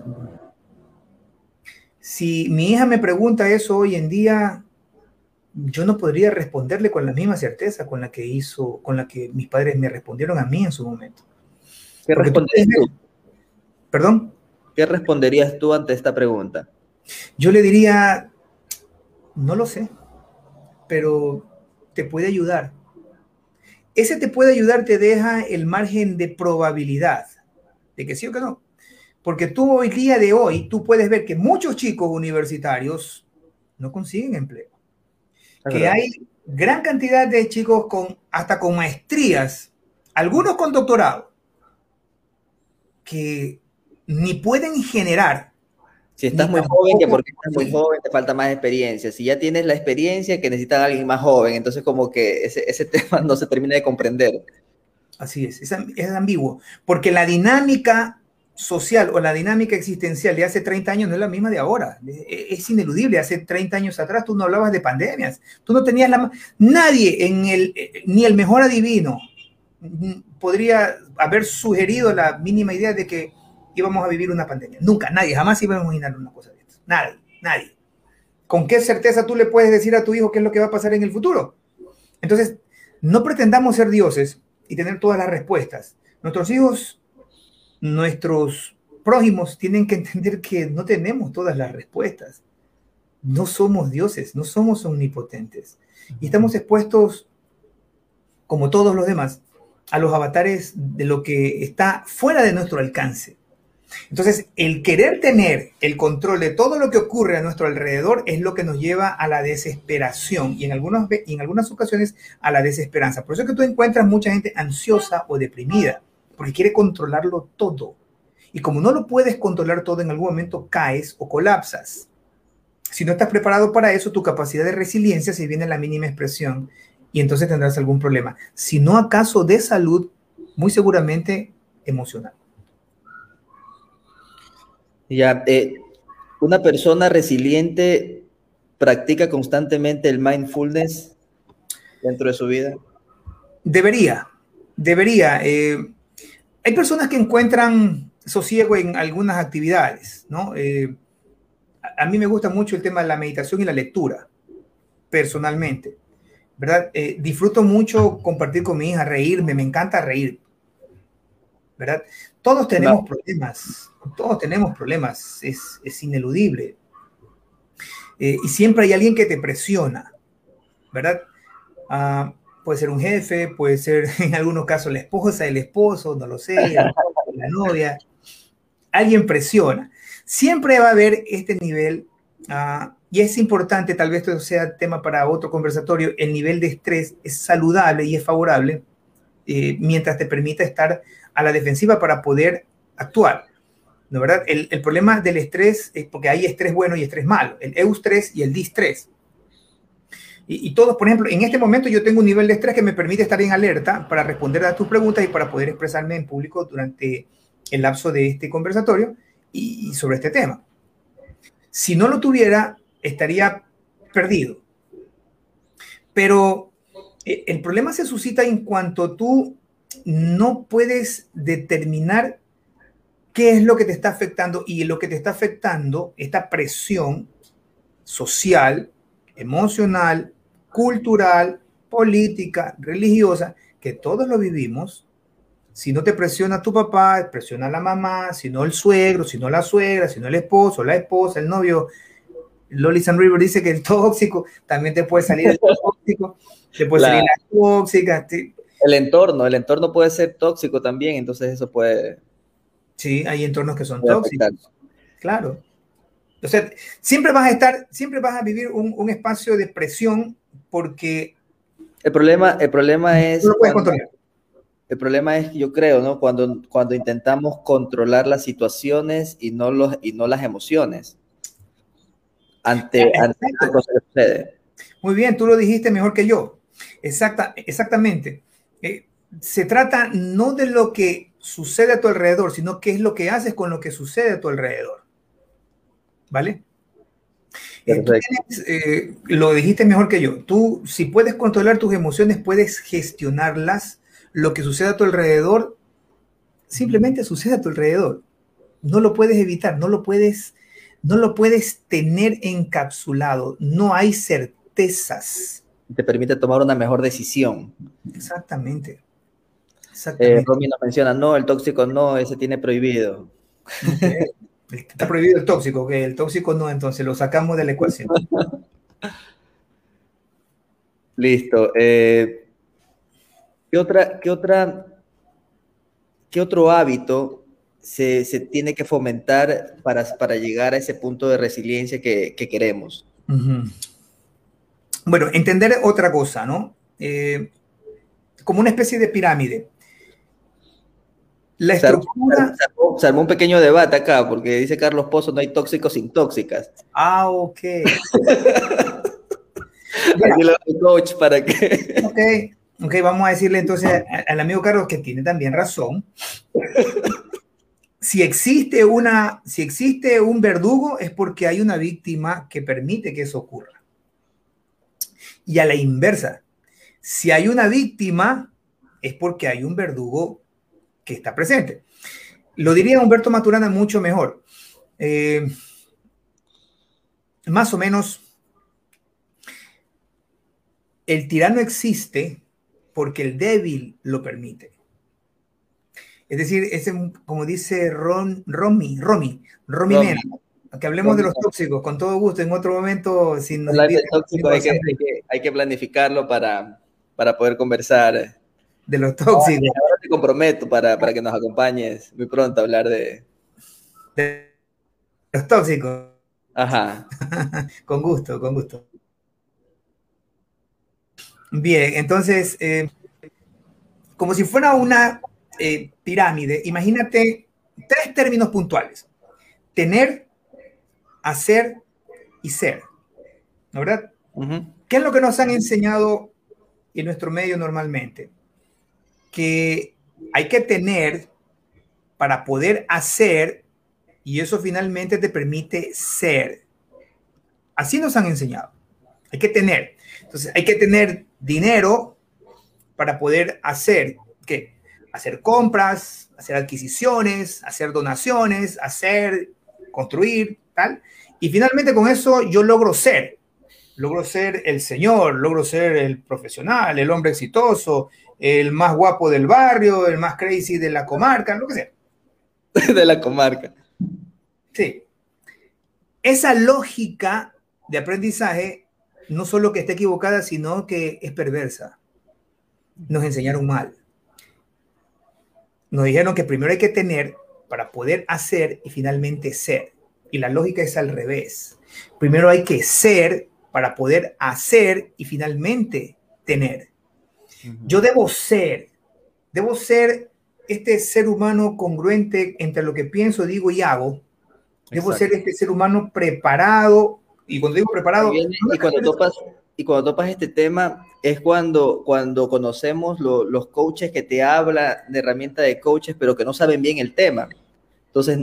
Si mi hija me pregunta eso hoy en día, yo no podría responderle con la misma certeza con la que mis padres me respondieron a mí en su momento. ¿Qué responderías tú? ¿Perdón? ¿Qué responderías tú ante esta pregunta? Yo le diría, no lo sé, pero te puede ayudar. Ese te puede ayudar, te deja el margen de probabilidad de que sí o que no. Porque tú hoy día de hoy, tú puedes ver que muchos chicos universitarios no consiguen empleo. Que hay gran cantidad de chicos hasta con maestrías, algunos con doctorado, que ni pueden generar. Si estás muy joven, que porque estás muy joven te falta más experiencia. Si ya tienes la experiencia, que necesitas a alguien más joven. Entonces como que ese tema no se termina de comprender. Así es ambiguo. Porque la dinámica social o la dinámica existencial de hace 30 años no es la misma de ahora. Es ineludible. Hace 30 años atrás tú no hablabas de pandemias. Tú no tenías nadie ni el mejor adivino podría haber sugerido la mínima idea de que íbamos a vivir una pandemia. Nunca, nadie, jamás iba a imaginar una cosa de esto. Nadie. ¿Con qué certeza tú le puedes decir a tu hijo qué es lo que va a pasar en el futuro? Entonces, no pretendamos ser dioses y tener todas las respuestas. Nuestros hijos, nuestros prójimos tienen que entender que no tenemos todas las respuestas. No somos dioses, no somos omnipotentes. Y estamos expuestos, como todos los demás, a los avatares de lo que está fuera de nuestro alcance. Entonces, el querer tener el control de todo lo que ocurre a nuestro alrededor es lo que nos lleva a la desesperación y en algunas ocasiones a la desesperanza. Por eso es que tú encuentras mucha gente ansiosa o deprimida, porque quiere controlarlo todo. Y como no lo puedes controlar todo, en algún momento caes o colapsas. Si no estás preparado para eso, tu capacidad de resiliencia se viene a la mínima expresión y entonces tendrás algún problema. Si no acaso de salud, muy seguramente emocional. Ya, una persona resiliente practica constantemente el mindfulness dentro de su vida. Debería. Hay personas que encuentran sosiego en algunas actividades, ¿no? A mí me gusta mucho el tema de la meditación y la lectura, personalmente, ¿verdad? Disfruto mucho compartir con mi hija, reírme, me encanta reír, ¿verdad? Todos tenemos problemas, es ineludible. Y siempre hay alguien que te presiona, ¿verdad? Puede ser un jefe, puede ser en algunos casos la esposa, el esposo, no lo sé, la novia. Alguien presiona. Siempre va a haber este nivel, y es importante, tal vez esto sea tema para otro conversatorio, el nivel de estrés es saludable y es favorable mientras te permita estar a la defensiva para poder actuar, ¿no, verdad? El problema del estrés es porque hay estrés bueno y estrés malo, el eustrés y el distrés. Y todos, por ejemplo, en este momento yo tengo un nivel de estrés que me permite estar en alerta para responder a tus preguntas y para poder expresarme en público durante el lapso de este conversatorio y sobre este tema. Si no lo tuviera, estaría perdido. Pero el problema se suscita en cuanto tú no puedes determinar qué es lo que te está afectando y lo que te está afectando, esta presión social, emocional, cultural, política, religiosa, que todos lo vivimos. Si no te presiona tu papá, presiona a la mamá, si no el suegro, si no la suegra, si no el esposo, la esposa, el novio. Loli San River dice que el tóxico también te puede salir el tóxico, te puede salir la tóxica. El entorno puede ser tóxico también, entonces eso puede... Sí, hay entornos que son tóxicos. Afectar. Claro. O sea, siempre vas a vivir un espacio de presión porque... El problema es... No lo puedes controlar. El problema es, yo creo, ¿no? Cuando intentamos controlar las situaciones y no las emociones ante lo que sucede. Muy bien, tú lo dijiste mejor que yo. Exactamente. Se trata no de lo que sucede a tu alrededor, sino qué es lo que haces con lo que sucede a tu alrededor. ¿Vale? Lo dijiste mejor que yo. Tú, si puedes controlar tus emociones, puedes gestionarlas. Lo que sucede a tu alrededor, simplemente sucede a tu alrededor. No lo puedes evitar, no lo puedes tener encapsulado. No hay certezas. Te permite tomar una mejor decisión. Exactamente. Romy nos menciona, no, el tóxico no, ese tiene prohibido. Okay. Está prohibido el tóxico, que el tóxico no, entonces lo sacamos de la ecuación. Listo. ¿Qué otro hábito se tiene que fomentar para llegar a ese punto de resiliencia que queremos? Bueno, entender otra cosa, ¿no? Como una especie de pirámide. La estructura... Se armó un pequeño debate acá, porque dice Carlos Pozo, no hay tóxicos sin tóxicas. Ok. Aquí lo hago coach para que... Ok, vamos a decirle entonces al amigo Carlos que tiene también razón. Si existe un verdugo es porque hay una víctima que permite que eso ocurra. Y a la inversa, si hay una víctima es porque hay un verdugo que está presente. Lo diría Humberto Maturana mucho mejor. Más o menos, el tirano existe porque el débil lo permite. Es decir, como dice Romy Mena, que hablemos de los tóxicos, con todo gusto, en otro momento. Si nos el tóxico hay que planificarlo para poder conversar. De los tóxicos. Ahora te comprometo para que nos acompañes muy pronto a hablar de De los tóxicos. Ajá. Con gusto, con gusto. Bien, entonces, como si fuera una pirámide, imagínate 3 términos puntuales: tener, hacer y ser, ¿no, verdad? ¿Qué es lo que nos han enseñado en nuestro medio normalmente? Que hay que tener para poder hacer, y eso finalmente te permite ser. Así nos han enseñado. Hay que tener. Entonces, hay que tener dinero para poder hacer, ¿qué? Hacer compras, hacer adquisiciones, hacer donaciones, hacer, construir, tal. Y finalmente con eso yo logro ser el señor, logro ser el profesional, el hombre exitoso, el más guapo del barrio, el más crazy de la comarca, lo que sea. De la comarca. Sí. Esa lógica de aprendizaje no solo que está equivocada, sino que es perversa. Nos enseñaron mal. Nos dijeron que primero hay que tener para poder hacer y finalmente ser. Y la lógica es al revés. Primero hay que ser para poder hacer y finalmente tener. Yo debo ser este ser humano congruente entre lo que pienso, digo y hago. Debo ser este ser humano preparado. Y cuando digo preparado... Y cuando topas este tema, es cuando conocemos los coaches que te hablan de herramientas de coaches, pero que no saben bien el tema. Entonces,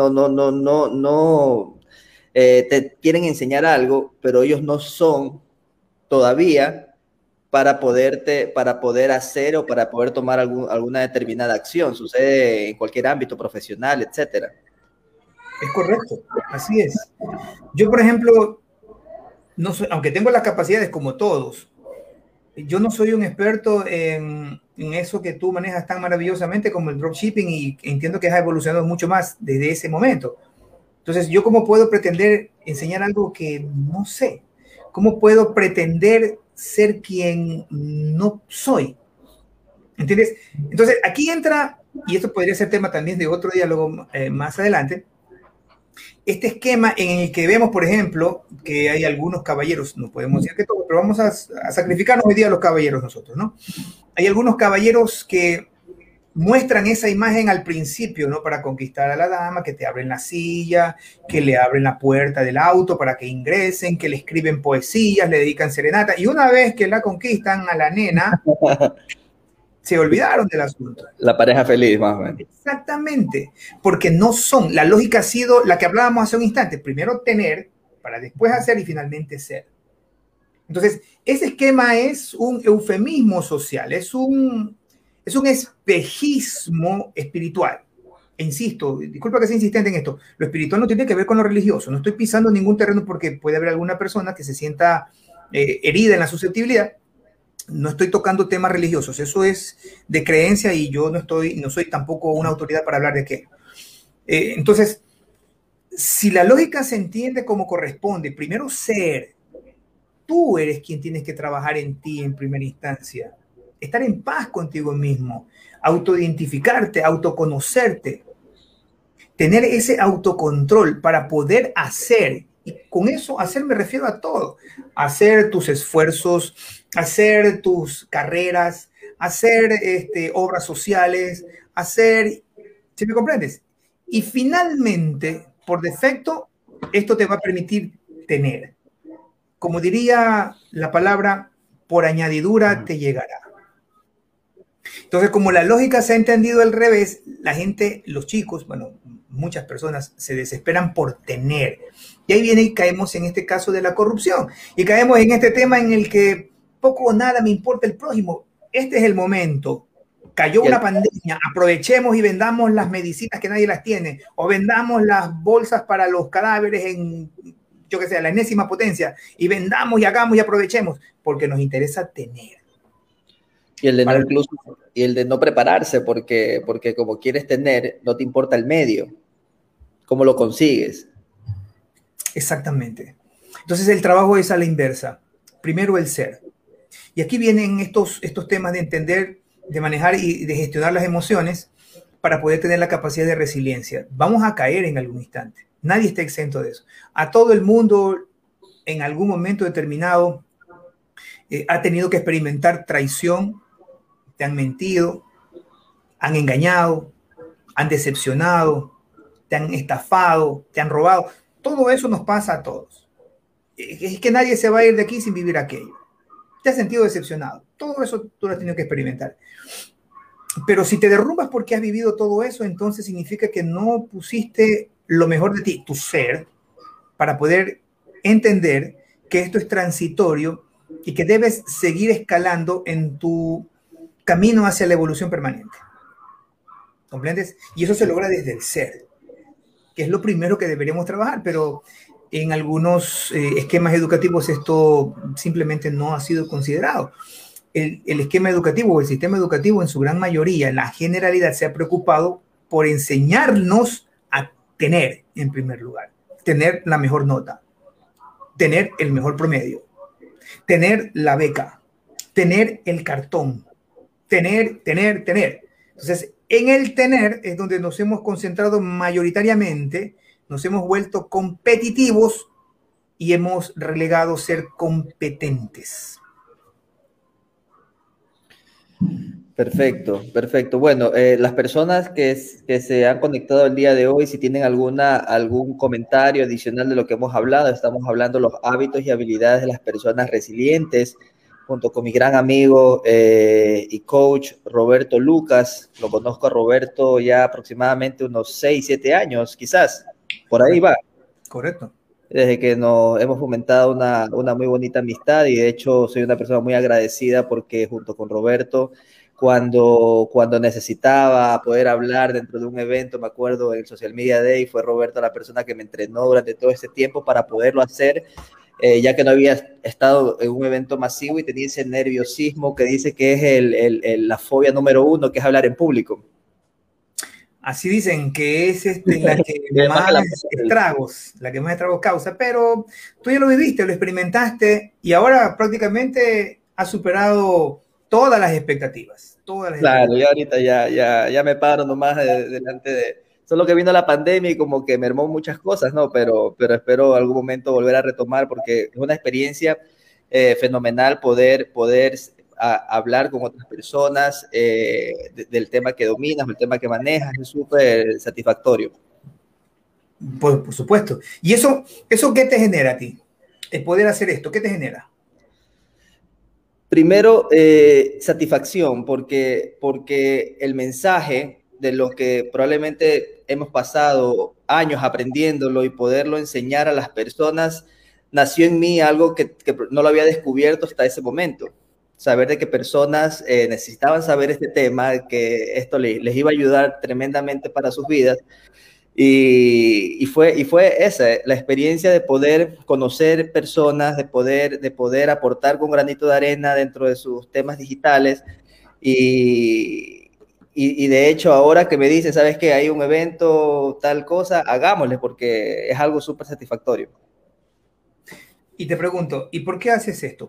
te quieren enseñar algo, pero ellos no son todavía para poder hacer o para poder tomar alguna determinada acción. Sucede en cualquier ámbito profesional, etcétera. Es correcto, así es. Yo, por ejemplo, no soy, aunque tengo las capacidades como todos, yo no soy un experto en eso que tú manejas tan maravillosamente como el dropshipping, y entiendo que has evolucionado mucho más desde ese momento. Entonces, ¿yo cómo puedo pretender enseñar algo que no sé? ¿Cómo puedo pretender ser quien no soy? ¿Entiendes? Entonces, aquí entra, y esto podría ser tema también de otro diálogo más adelante, este esquema en el que vemos, por ejemplo, que hay algunos caballeros, no podemos decir que todos, pero vamos a sacrificarnos hoy día a los caballeros nosotros, ¿no? Hay algunos caballeros que muestran esa imagen al principio, ¿no? Para conquistar a la dama, que te abren la silla, que le abren la puerta del auto para que ingresen, que le escriben poesías, le dedican serenata, y una vez que la conquistan a la nena, se olvidaron del asunto. La pareja feliz, más o menos. Exactamente, porque no son. La lógica ha sido la que hablábamos hace un instante. Primero tener, para después hacer y finalmente ser. Entonces, ese esquema es un eufemismo social, es un espejismo espiritual. E insisto, disculpa que sea insistente en esto, lo espiritual no tiene que ver con lo religioso. No estoy pisando ningún terreno porque puede haber alguna persona que se sienta herida en la susceptibilidad. No estoy tocando temas religiosos, eso es de creencia y yo no soy tampoco una autoridad para hablar de qué. Entonces, si la lógica se entiende como corresponde, primero ser, tú eres quien tienes que trabajar en ti en primera instancia, estar en paz contigo mismo, autoidentificarte, autoconocerte, tener ese autocontrol para poder hacer. Y con eso, hacer me refiero a todo. Hacer tus esfuerzos, hacer tus carreras, hacer obras sociales, hacer, ¿sí me comprendes? Y finalmente, por defecto, esto te va a permitir tener. Como diría la palabra, por añadidura te llegará. Entonces, como la lógica se ha entendido al revés, la gente, los chicos, bueno, muchas personas se desesperan por tener. Y ahí viene y caemos en este caso de la corrupción. Y caemos en este tema en el que poco o nada me importa el prójimo. Este es el momento. Cayó una pandemia, aprovechemos y vendamos las medicinas que nadie las tiene, o vendamos las bolsas para los cadáveres en, yo qué sé, la enésima potencia, y vendamos y hagamos y aprovechemos, porque nos interesa tener. Y el de no incluso, y el de no prepararse, porque como quieres tener, no te importa el medio, cómo lo consigues. Exactamente. Entonces el trabajo es a la inversa. Primero el ser. Y aquí vienen estos temas de entender, de manejar y de gestionar las emociones, para poder tener la capacidad de resiliencia. Vamos a caer en algún instante. Nadie está exento de eso. A todo el mundo, en algún momento determinado, ha tenido que experimentar traición. Te han mentido, han engañado, han decepcionado, te han estafado, te han robado. Todo eso nos pasa a todos. Es que nadie se va a ir de aquí sin vivir aquello. Te has sentido decepcionado. Todo eso tú lo has tenido que experimentar. Pero si te derrumbas porque has vivido todo eso, entonces significa que no pusiste lo mejor de ti, tu ser, para poder entender que esto es transitorio y que debes seguir escalando en tu camino hacia la evolución permanente. ¿Comprendes? Y eso se logra desde el ser, que es lo primero que deberíamos trabajar, pero en algunos esquemas educativos esto simplemente no ha sido considerado. El esquema educativo o el sistema educativo en su gran mayoría, en la generalidad, se ha preocupado por enseñarnos a tener, en primer lugar, tener la mejor nota, tener el mejor promedio, tener la beca, tener el cartón, tener. Entonces, en el tener es donde nos hemos concentrado mayoritariamente, nos hemos vuelto competitivos y hemos relegado ser competentes. Perfecto, perfecto. Bueno, las personas que se han conectado el día de hoy, si tienen algún comentario adicional de lo que hemos hablado, estamos hablando de los hábitos y habilidades de las personas resilientes, junto con mi gran amigo y coach Roberto Lucas. Lo conozco a Roberto ya aproximadamente unos 6, 7 años, quizás. Por ahí va. Correcto. Desde que nos hemos fomentado una muy bonita amistad, y de hecho soy una persona muy agradecida porque junto con Roberto, cuando necesitaba poder hablar dentro de un evento, me acuerdo en el Social Media Day, fue Roberto la persona que me entrenó durante todo ese tiempo para poderlo hacer, ya que no había estado en un evento masivo y tenía ese nerviosismo que dice que es la fobia número 1, que es hablar en público. Así dicen que es la que más estragos causa, pero tú ya lo viviste, lo experimentaste y ahora prácticamente has superado todas las expectativas. Claro, y ahorita ya me paro nomás delante de... Solo que vino la pandemia y como que mermó muchas cosas, ¿no? Pero espero algún momento volver a retomar porque es una experiencia fenomenal poder hablar con otras personas del tema que dominas, del tema que manejas, es súper satisfactorio. Por supuesto. ¿Y eso qué te genera a ti? El poder hacer esto, ¿qué te genera? Primero, satisfacción, porque el mensaje de lo que probablemente hemos pasado años aprendiéndolo y poderlo enseñar a las personas, nació en mí algo que no lo había descubierto hasta ese momento. Saber de que personas necesitaban saber este tema, que esto les iba a ayudar tremendamente para sus vidas. Y fue esa, la experiencia de poder conocer personas, de poder aportar con granito de arena dentro de sus temas digitales. Y de hecho, ahora que me dicen, ¿sabes qué? Hay un evento, tal cosa, hagámosle, porque es algo súper satisfactorio. Y te pregunto, ¿y por qué haces esto?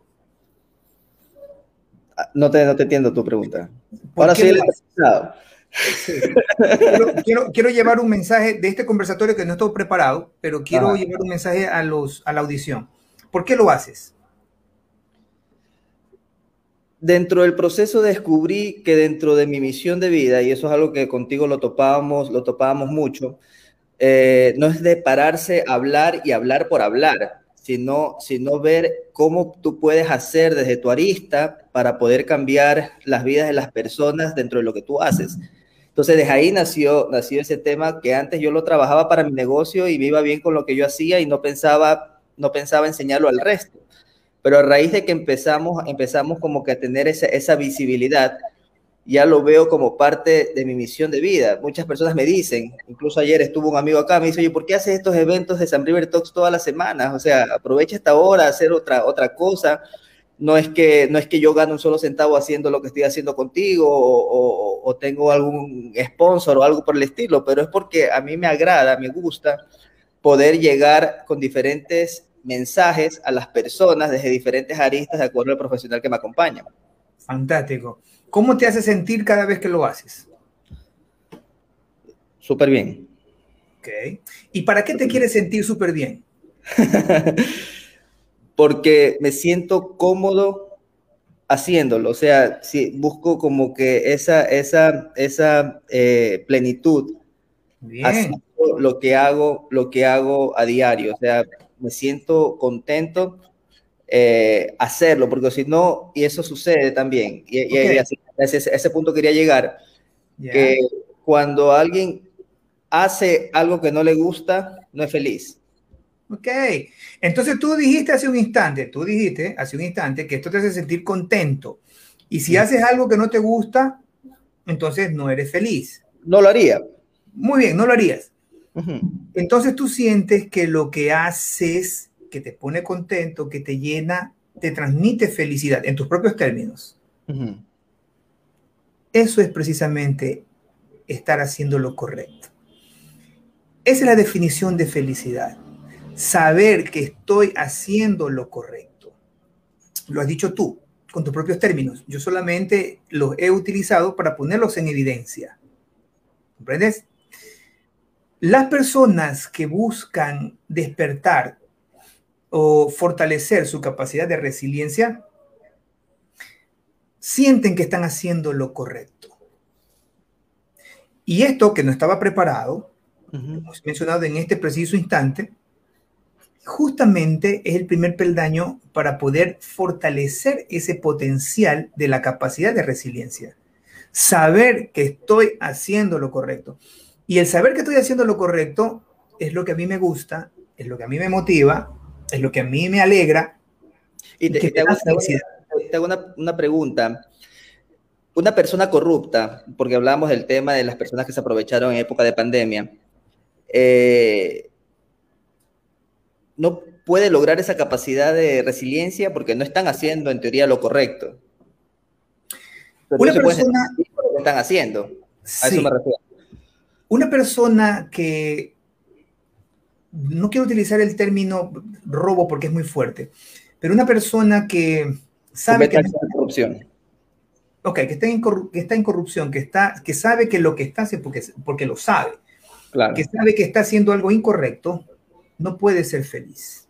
No te entiendo tu pregunta. Ahora sí, sí. Quiero llevar un mensaje de este conversatorio que no estoy preparado, pero quiero llevar un mensaje a la audición. ¿Por qué lo haces? Dentro del proceso descubrí que dentro de mi misión de vida, y eso es algo que contigo lo topábamos mucho, no es de pararse a hablar y hablar por hablar, sino ver cómo tú puedes hacer desde tu arista para poder cambiar las vidas de las personas dentro de lo que tú haces. Entonces, desde ahí nació ese tema que antes yo lo trabajaba para mi negocio y me iba bien con lo que yo hacía y no pensaba enseñarlo al resto. Pero a raíz de que empezamos como que a tener esa visibilidad, ya lo veo como parte de mi misión de vida. Muchas personas me dicen, incluso ayer estuvo un amigo acá, me dice, oye, ¿por qué haces estos eventos de San River Talks todas las semanas? O sea, aprovecha esta hora a hacer otra cosa. No es que yo gane un solo centavo haciendo lo que estoy haciendo contigo o tengo algún sponsor o algo por el estilo, pero es porque a mí me agrada, me gusta poder llegar con diferentes mensajes a las personas desde diferentes aristas de acuerdo al profesional que me acompaña. Fantástico. ¿Cómo te hace sentir cada vez que lo haces? súper bien. Ok. ¿Y para qué te quieres sentir súper bien? Porque me siento cómodo haciéndolo, o sea, si busco como que esa plenitud Bien. haciendo lo que hago a diario, o sea, me siento contento hacerlo, porque si no, y eso sucede también, Ok. y así, a ese punto quería llegar, que Ya. cuando alguien hace algo que no le gusta, no es feliz. Ok. Entonces tú dijiste hace un instante que esto te hace sentir contento. Y si haces algo que no te gusta, entonces no eres feliz. No lo haría. Muy bien, no lo harías. Ujú, Entonces tú sientes que lo que haces, que te pone contento, que te llena, te transmite felicidad en tus propios términos. ujú. Eso es precisamente estar haciendo lo correcto. Esa es la definición de felicidad. Saber que estoy haciendo lo correcto. Lo has dicho tú, con tus propios términos. Yo solamente los he utilizado para ponerlos en evidencia. ¿Comprendes? Las personas que buscan despertar o fortalecer su capacidad de resiliencia sienten que están haciendo lo correcto. Y esto que no estaba preparado, lo Ujú. hemos mencionado en este preciso instante, justamente es el primer peldaño para poder fortalecer ese potencial de la capacidad de resiliencia. Saber que estoy haciendo lo correcto. Y el saber que estoy haciendo lo correcto es lo que a mí me gusta, es lo que a mí me motiva, es lo que a mí me alegra Y y que me da felicidad. te hago una pregunta. Una persona corrupta, porque hablamos del tema de las personas que se aprovecharon en época de pandemia, eh, no puede lograr esa capacidad de resiliencia porque no están haciendo en teoría lo correcto. Pero ellos Una se pueden sentir persona, feliz por lo que están haciendo. A eso me sí, refiero. una persona que, no quiero utilizar el término robo porque es muy fuerte, pero una persona que sabe Comete que no, actos de corrupción. okay, que está en corrupción, que sabe que lo que está haciendo, porque lo sabe, que Claro. sabe que está haciendo algo incorrecto, no puede ser feliz.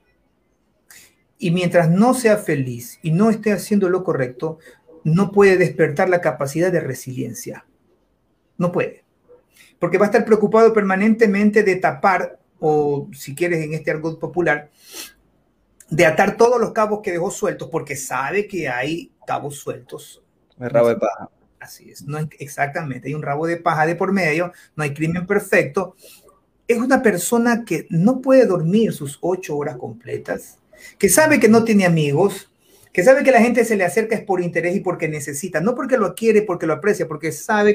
Y mientras no sea feliz y no esté haciendo lo correcto, no puede despertar la capacidad de resiliencia. No puede. Porque va a estar preocupado permanentemente de tapar, o si quieres en este argot popular, de atar todos los cabos que dejó sueltos, porque sabe que hay cabos sueltos. El ¿No rabo es? de paja. Así es, no, exactamente, hay un rabo de paja de por medio, no hay crimen perfecto. Es una persona que no puede dormir sus 8 horas completas, que sabe que no tiene amigos, que sabe que la gente se le acerca es por interés y porque necesita, no porque lo quiere, porque lo aprecia, porque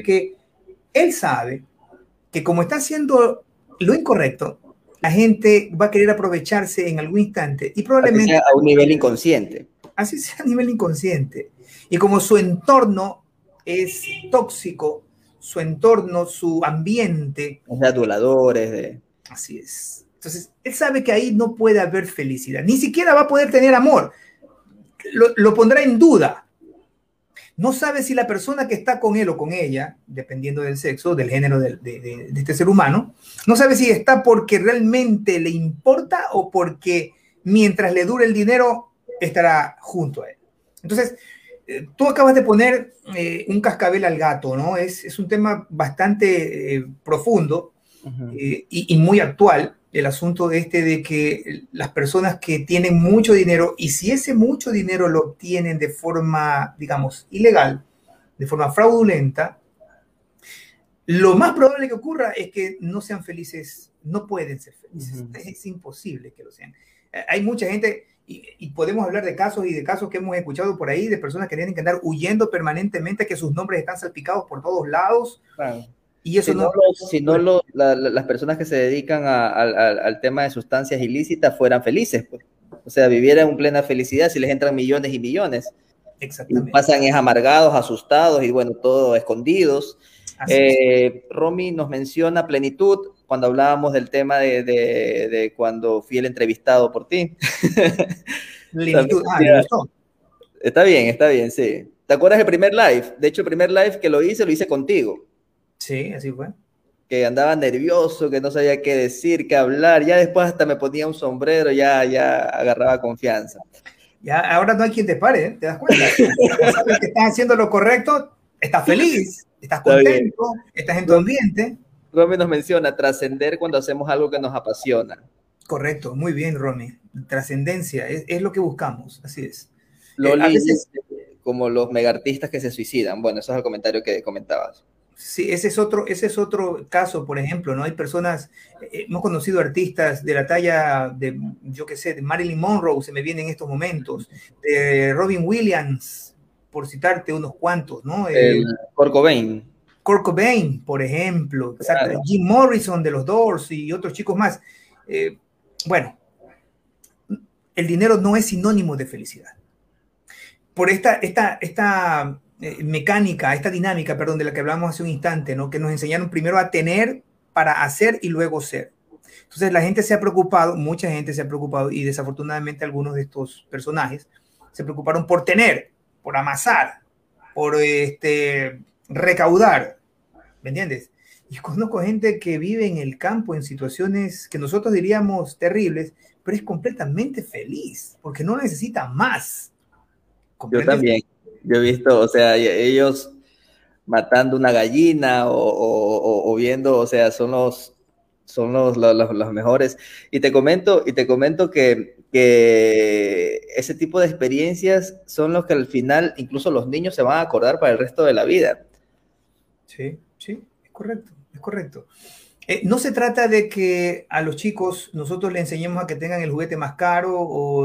él sabe que como está haciendo lo incorrecto, la gente va a querer aprovecharse en algún instante y Así probablemente sea a un nivel inconsciente. así sea a nivel inconsciente. Y como su entorno es tóxico, su entorno, su ambiente, O sea, aduladores. así es. Entonces, él sabe que ahí no puede haber felicidad, ni siquiera va a poder tener amor, lo pondrá en duda. No sabe si la persona que está con él o con ella, dependiendo del sexo, del género de este ser humano, no sabe si está porque realmente le importa o porque mientras le dure el dinero estará junto a él. Entonces, tú acabas de poner un cascabel al gato, ¿no? Es un tema bastante profundo Uh-huh. y muy actual, el asunto este de que las personas que tienen mucho dinero, y si ese mucho dinero lo obtienen de forma, digamos, ilegal, de forma fraudulenta, lo más probable que ocurra es que no sean felices, no pueden ser felices, Uh-huh. es imposible que lo sean. Hay mucha gente, y podemos hablar de casos y de casos que hemos escuchado por ahí, de personas que tienen que andar huyendo permanentemente, que sus nombres están salpicados por todos lados, Claro. y eso no... Si no las personas que se dedican al tema de sustancias ilícitas fueran felices, pues. O sea, vivieran en plena felicidad si les entran millones y millones. Y Exactamente, pasan es amargados, asustados y bueno, todo escondidos. así es. Romy nos menciona plenitud cuando hablábamos del tema de cuando fui el entrevistado por ti. También Lenitud, le decía, gustó. está bien, sí. ¿Te acuerdas del primer live? De hecho, el primer live que lo hice contigo. Sí, así fue. que andaba nervioso, que no sabía qué decir, qué hablar. Ya después hasta me ponía un sombrero, ya agarraba confianza. Ya, ahora no hay quien te pare, ¿eh? ¿Te das cuenta? Como sabes que estás haciendo lo correcto, estás feliz, estás Está bien. contento, estás en tu ambiente. Romy nos menciona trascender cuando hacemos algo que nos apasiona. Correcto, muy bien, Romy. Trascendencia, es lo que buscamos, así es. A Loli veces, dice, como los megaartistas que se suicidan. Bueno, eso es el comentario que comentabas. sí, ese es otro caso, por ejemplo, ¿no? Hay personas, hemos conocido artistas de la talla de, yo qué sé, de Marilyn Monroe, se me viene en estos momentos, de Robin Williams, por citarte unos cuantos, ¿no? El Kurt Cobain. Kurt Cobain, por ejemplo, exacto, Claro. Jim Morrison de los Doors y otros chicos más. Eh, bueno, el dinero no es sinónimo de felicidad. Por esta mecánica, esta dinámica, perdón, de la que hablamos hace un instante, ¿no? Que nos enseñaron primero a tener para hacer y luego ser. Entonces la gente se ha preocupado, mucha gente se ha preocupado y desafortunadamente algunos de estos personajes se preocuparon por tener, por amasar, por recaudar, ¿me entiendes? Y conozco gente que vive en el campo en situaciones que nosotros diríamos terribles, pero es completamente feliz porque no necesita más. Yo ¿Comprendes? también. Yo he visto, o sea, ellos matando una gallina o viendo, o sea, son los mejores. Y te comento que ese tipo de experiencias son los que al final incluso los niños se van a acordar para el resto de la vida. Sí, sí, es correcto, es correcto. No se trata de que a los chicos nosotros les enseñemos a que tengan el juguete más caro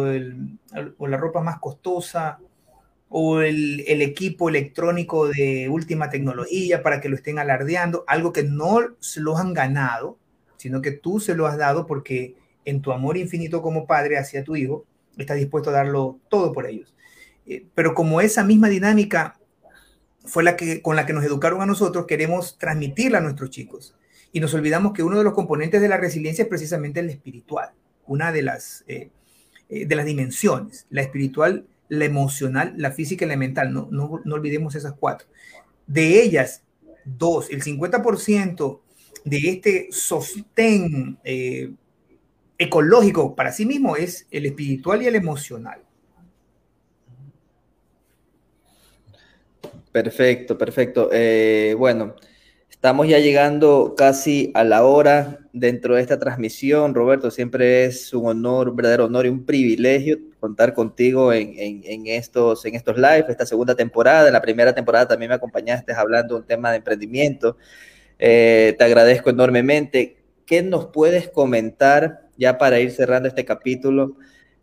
o la ropa más costosa o el equipo electrónico de última tecnología para que lo estén alardeando, algo que no se lo han ganado, sino que tú se lo has dado porque en tu amor infinito como padre hacia tu hijo, estás dispuesto a darlo todo por ellos. Pero como esa misma dinámica fue con la que nos educaron a nosotros, queremos transmitirla a nuestros chicos. Y nos olvidamos que uno de los componentes de la resiliencia es precisamente el espiritual, una de las dimensiones, la espiritual, la emocional, la física y la mental. No olvidemos esas cuatro. De ellas, dos, el 50% de este sostén ecológico para sí mismo es el espiritual y el emocional. Perfecto, perfecto. Bueno, estamos ya llegando casi a la hora dentro de esta transmisión. Roberto, siempre es un honor, un verdadero honor y un privilegio contar contigo en estos live, esta segunda temporada. En la primera temporada también me acompañaste hablando de un tema de emprendimiento. Te agradezco enormemente. ¿Qué nos puedes comentar ya para ir cerrando este capítulo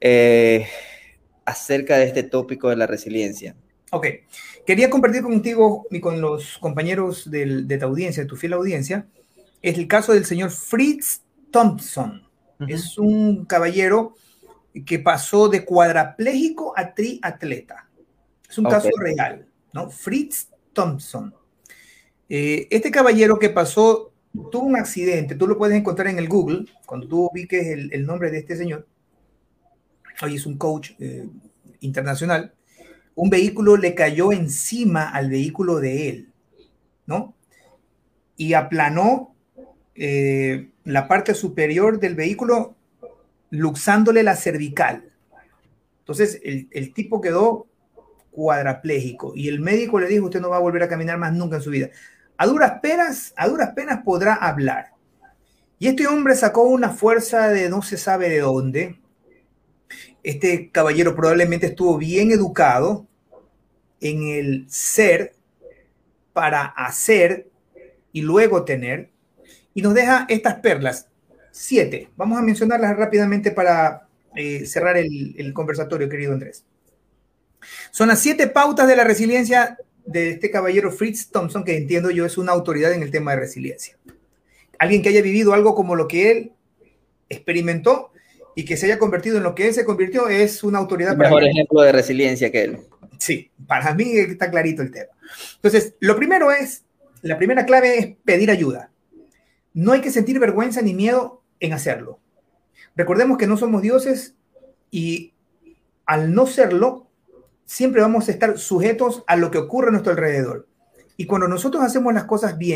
acerca de este tópico de la resiliencia? Ok, quería compartir contigo y con los compañeros de tu audiencia, de tu fiel audiencia, es el caso del señor Fritz Thompson. Es un caballero que pasó de cuadraplégico a triatleta. Es un caso real, ¿no? Fritz Thompson. Este caballero que pasó, tuvo un accidente, tú lo puedes encontrar en el Google, cuando tú ubiques el nombre de este señor, hoy es un coach internacional, un vehículo le cayó encima al vehículo de él, ¿no? Y aplanó la parte superior del vehículo, luxándole la cervical. Entonces, el tipo quedó cuadraplégico y el médico le dijo, usted no va a volver a caminar más nunca en su vida. A duras penas podrá hablar. Y este hombre sacó una fuerza de no se sabe de dónde. Este caballero probablemente estuvo bien educado en el ser para hacer y luego tener. Y nos deja estas perlas, 7. Vamos a mencionarlas rápidamente para cerrar el conversatorio, querido Andrés. Son las 7 pautas de la resiliencia de este caballero Fritz Thompson, que entiendo yo es una autoridad en el tema de resiliencia. Alguien que haya vivido algo como lo que él experimentó y que se haya convertido en lo que él se convirtió es una autoridad. Mejor ejemplo de resiliencia que él. Sí, para mí está clarito el tema. Entonces, la primera clave es pedir ayuda. No hay que sentir vergüenza ni miedo en hacerlo. Recordemos que no somos dioses y al no serlo, siempre vamos a estar sujetos a lo que ocurre a nuestro alrededor. Y cuando nosotros hacemos las cosas bien,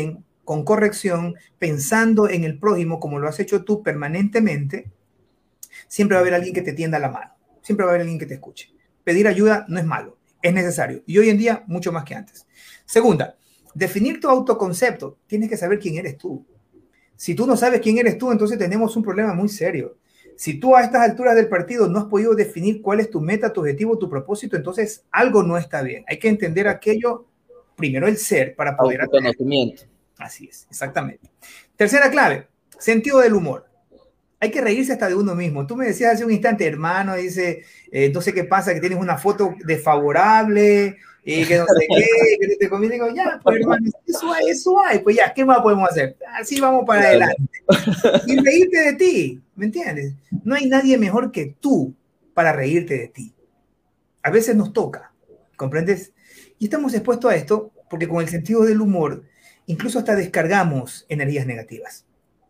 con corrección, pensando en el prójimo como lo has hecho tú permanentemente, siempre va a haber alguien que te tienda la mano, siempre va a haber alguien que te escuche. Pedir ayuda no es malo, es necesario. Y hoy en día, mucho más que antes. Segunda, definir tu autoconcepto. Tienes que saber quién eres tú. Si tú no sabes quién eres tú, entonces tenemos un problema muy serio. Si tú a estas alturas del partido no has podido definir cuál es tu meta, tu objetivo, tu propósito, entonces algo no está bien. Hay que entender aquello, primero el ser, para poder hacer. Autoconocimiento. Así es, exactamente. Tercera clave, sentido del humor. Hay que reírse hasta de uno mismo. Tú me decías hace un instante, hermano, dice, no sé qué pasa, que tienes una foto desfavorable, que no sé qué, que no te conviene. Digo, ya, pues hermano, eso hay, pues ya, ¿qué más podemos hacer? Así vamos para adelante. Y reírte de ti, ¿me entiendes? No hay nadie mejor que tú para reírte de ti. A veces nos toca, ¿comprendes? Y estamos expuestos a esto porque con el sentido del humor, incluso hasta descargamos energías negativas.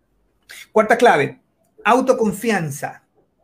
Cuarta clave, autoconfianza.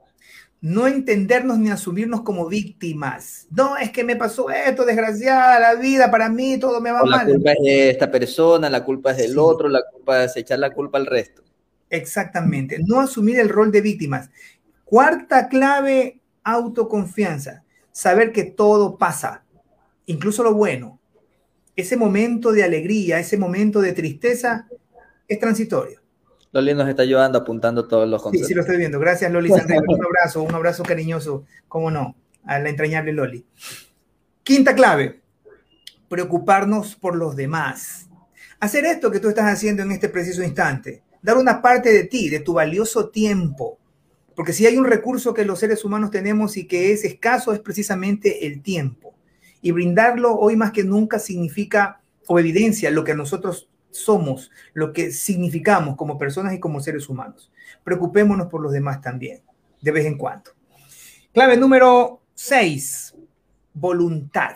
No entendernos ni asumirnos como víctimas. No, es que me pasó esto, desgraciada la vida, para mí todo me va O la mal. culpa es de esta persona, la culpa es del Sí, otro, la culpa es echar la culpa al resto. exactamente. No asumir el rol de víctimas. Cuarta clave, autoconfianza. Saber que todo pasa, incluso lo bueno. Ese momento de alegría, ese momento de tristeza es transitorio. Loli nos está ayudando apuntando todos los Sí, sí conceptos. lo estoy viendo. Gracias, Loli Sanriver. Un abrazo cariñoso, cómo no, a la entrañable Loli. Quinta clave, preocuparnos por los demás. Hacer esto que tú estás haciendo en este preciso instante. Dar una parte de ti, de tu valioso tiempo. Porque si hay un recurso que los seres humanos tenemos y que es escaso, es precisamente el tiempo. Y brindarlo hoy más que nunca significa o evidencia lo que nosotros somos, lo que significamos como personas y como seres humanos. Preocupémonos por los demás también, de vez en cuando. Clave número 6, voluntad.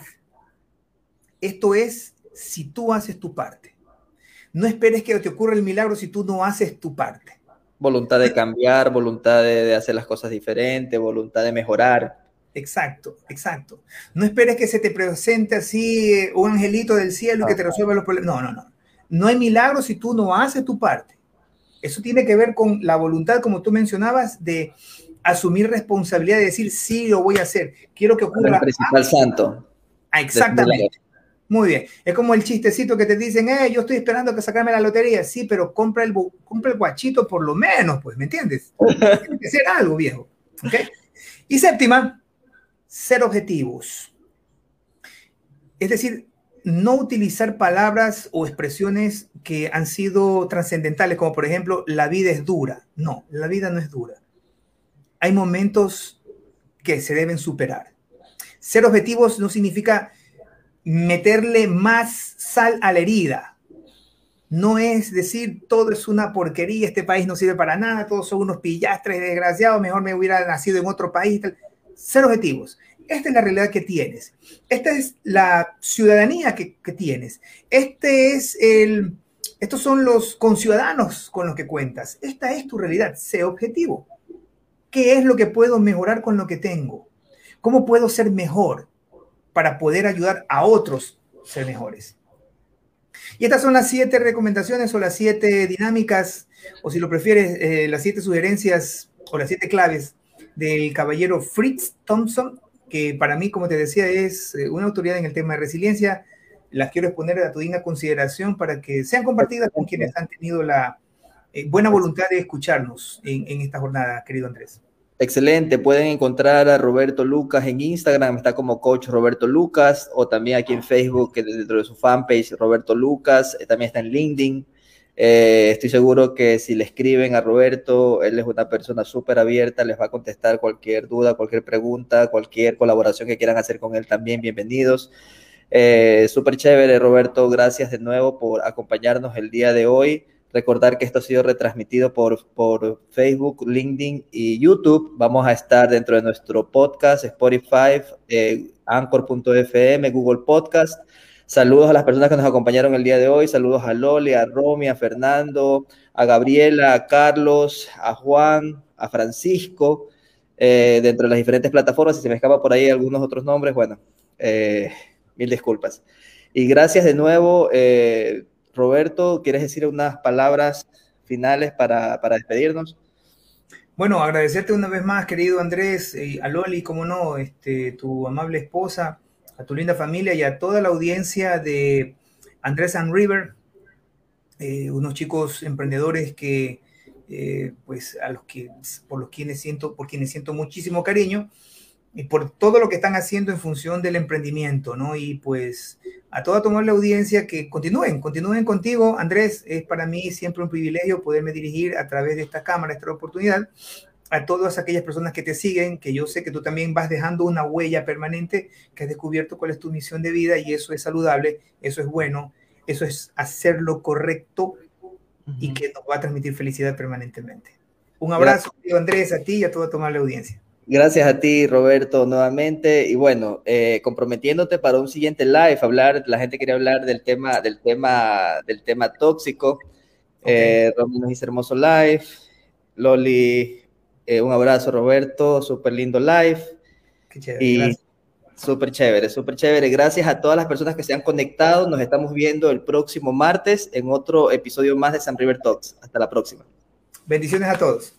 Esto es si tú haces tu parte. No esperes que te ocurra el milagro si tú no haces tu parte. Voluntad de cambiar, voluntad de hacer las cosas diferentes, voluntad de mejorar. Exacto, exacto. No esperes que se te presente así un angelito del cielo y que te resuelva los problemas. No, no, no. No hay milagro si tú no haces tu parte. Eso tiene que ver con la voluntad, como tú mencionabas, de asumir responsabilidad, de decir, sí, lo voy a hacer. Quiero que ocurra. El principal santo. Exactamente. Muy bien. Es como el chistecito que te dicen, yo estoy esperando que sacarme la lotería. Sí, pero compra el guachito por lo menos, pues, ¿me entiendes? Tiene que ser algo, viejo. ¿Okay? Y séptima, ser objetivos. Es decir, no utilizar palabras o expresiones que han sido trascendentales, como por ejemplo, la vida es dura. No, la vida no es dura. Hay momentos que se deben superar. Ser objetivos no significa meterle más sal a la herida. No es decir, todo es una porquería, este país no sirve para nada, todos son unos pillastres desgraciados, mejor me hubiera nacido en otro país. Ser objetivos. Esta es la realidad que tienes. Esta es la ciudadanía que tienes. Estos son los conciudadanos con los que cuentas. Esta es tu realidad. Sé objetivo. ¿Qué es lo que puedo mejorar con lo que tengo? ¿Cómo puedo ser mejor para poder ayudar a otros a ser mejores? Y estas son las 7 recomendaciones o las 7 dinámicas, o si lo prefieres, las 7 sugerencias o las 7 claves del caballero Fritz Thompson, que para mí, como te decía, es una autoridad en el tema de resiliencia. Las quiero exponer a tu digna consideración para que sean compartidas con quienes han tenido la buena voluntad de escucharnos en esta jornada, querido Andrés. Excelente, pueden encontrar a Roberto Lucas en Instagram, está como Coach Roberto Lucas, o también aquí en Facebook, dentro de su fanpage, Roberto Lucas, también está en LinkedIn. Estoy seguro que si le escriben a Roberto, él es una persona súper abierta, les va a contestar cualquier duda, cualquier pregunta, cualquier colaboración que quieran hacer con él también, bienvenidos. Súper chévere, Roberto, gracias de nuevo por acompañarnos el día de hoy. Recordar que esto ha sido retransmitido por Facebook, LinkedIn y YouTube. Vamos a estar dentro de nuestro podcast, Spotify, Anchor.fm, Google Podcast. Saludos a las personas que nos acompañaron el día de hoy. Saludos a Loli, a Romy, a Fernando, a Gabriela, a Carlos, a Juan, a Francisco, dentro de las diferentes plataformas. Si se me escapa por ahí algunos otros nombres, bueno, mil disculpas. Y gracias de nuevo, Roberto, ¿quieres decir unas palabras finales para despedirnos? Bueno, agradecerte una vez más, querido Andrés, a Loli, como no, tu amable esposa, a tu linda familia y a toda la audiencia de Andrés and River, unos chicos emprendedores que, pues, por quienes siento muchísimo cariño y por todo lo que están haciendo en función del emprendimiento, ¿no? Y pues a toda tu amable audiencia que continúen contigo, Andrés. Es para mí siempre un privilegio poderme dirigir a través de esta cámara, esta oportunidad, a todas aquellas personas que te siguen, que yo sé que tú también vas dejando una huella permanente, que has descubierto cuál es tu misión de vida, y eso es saludable, eso es bueno, eso es hacer lo correcto y que nos va a transmitir felicidad permanentemente. Un abrazo, tío Andrés, a ti y a toda tu amable audiencia. Gracias a ti, Roberto, nuevamente. Y bueno, comprometiéndote para un siguiente live, la gente quería hablar del tema tóxico. Okay. Romy nos hizo hermoso live. Loli, un abrazo, Roberto, súper lindo live. Qué chévere, gracias. Súper chévere, súper chévere. Gracias a todas las personas que se han conectado. Nos estamos viendo el próximo martes en otro episodio más de San River Talks. Hasta la próxima. Bendiciones a todos.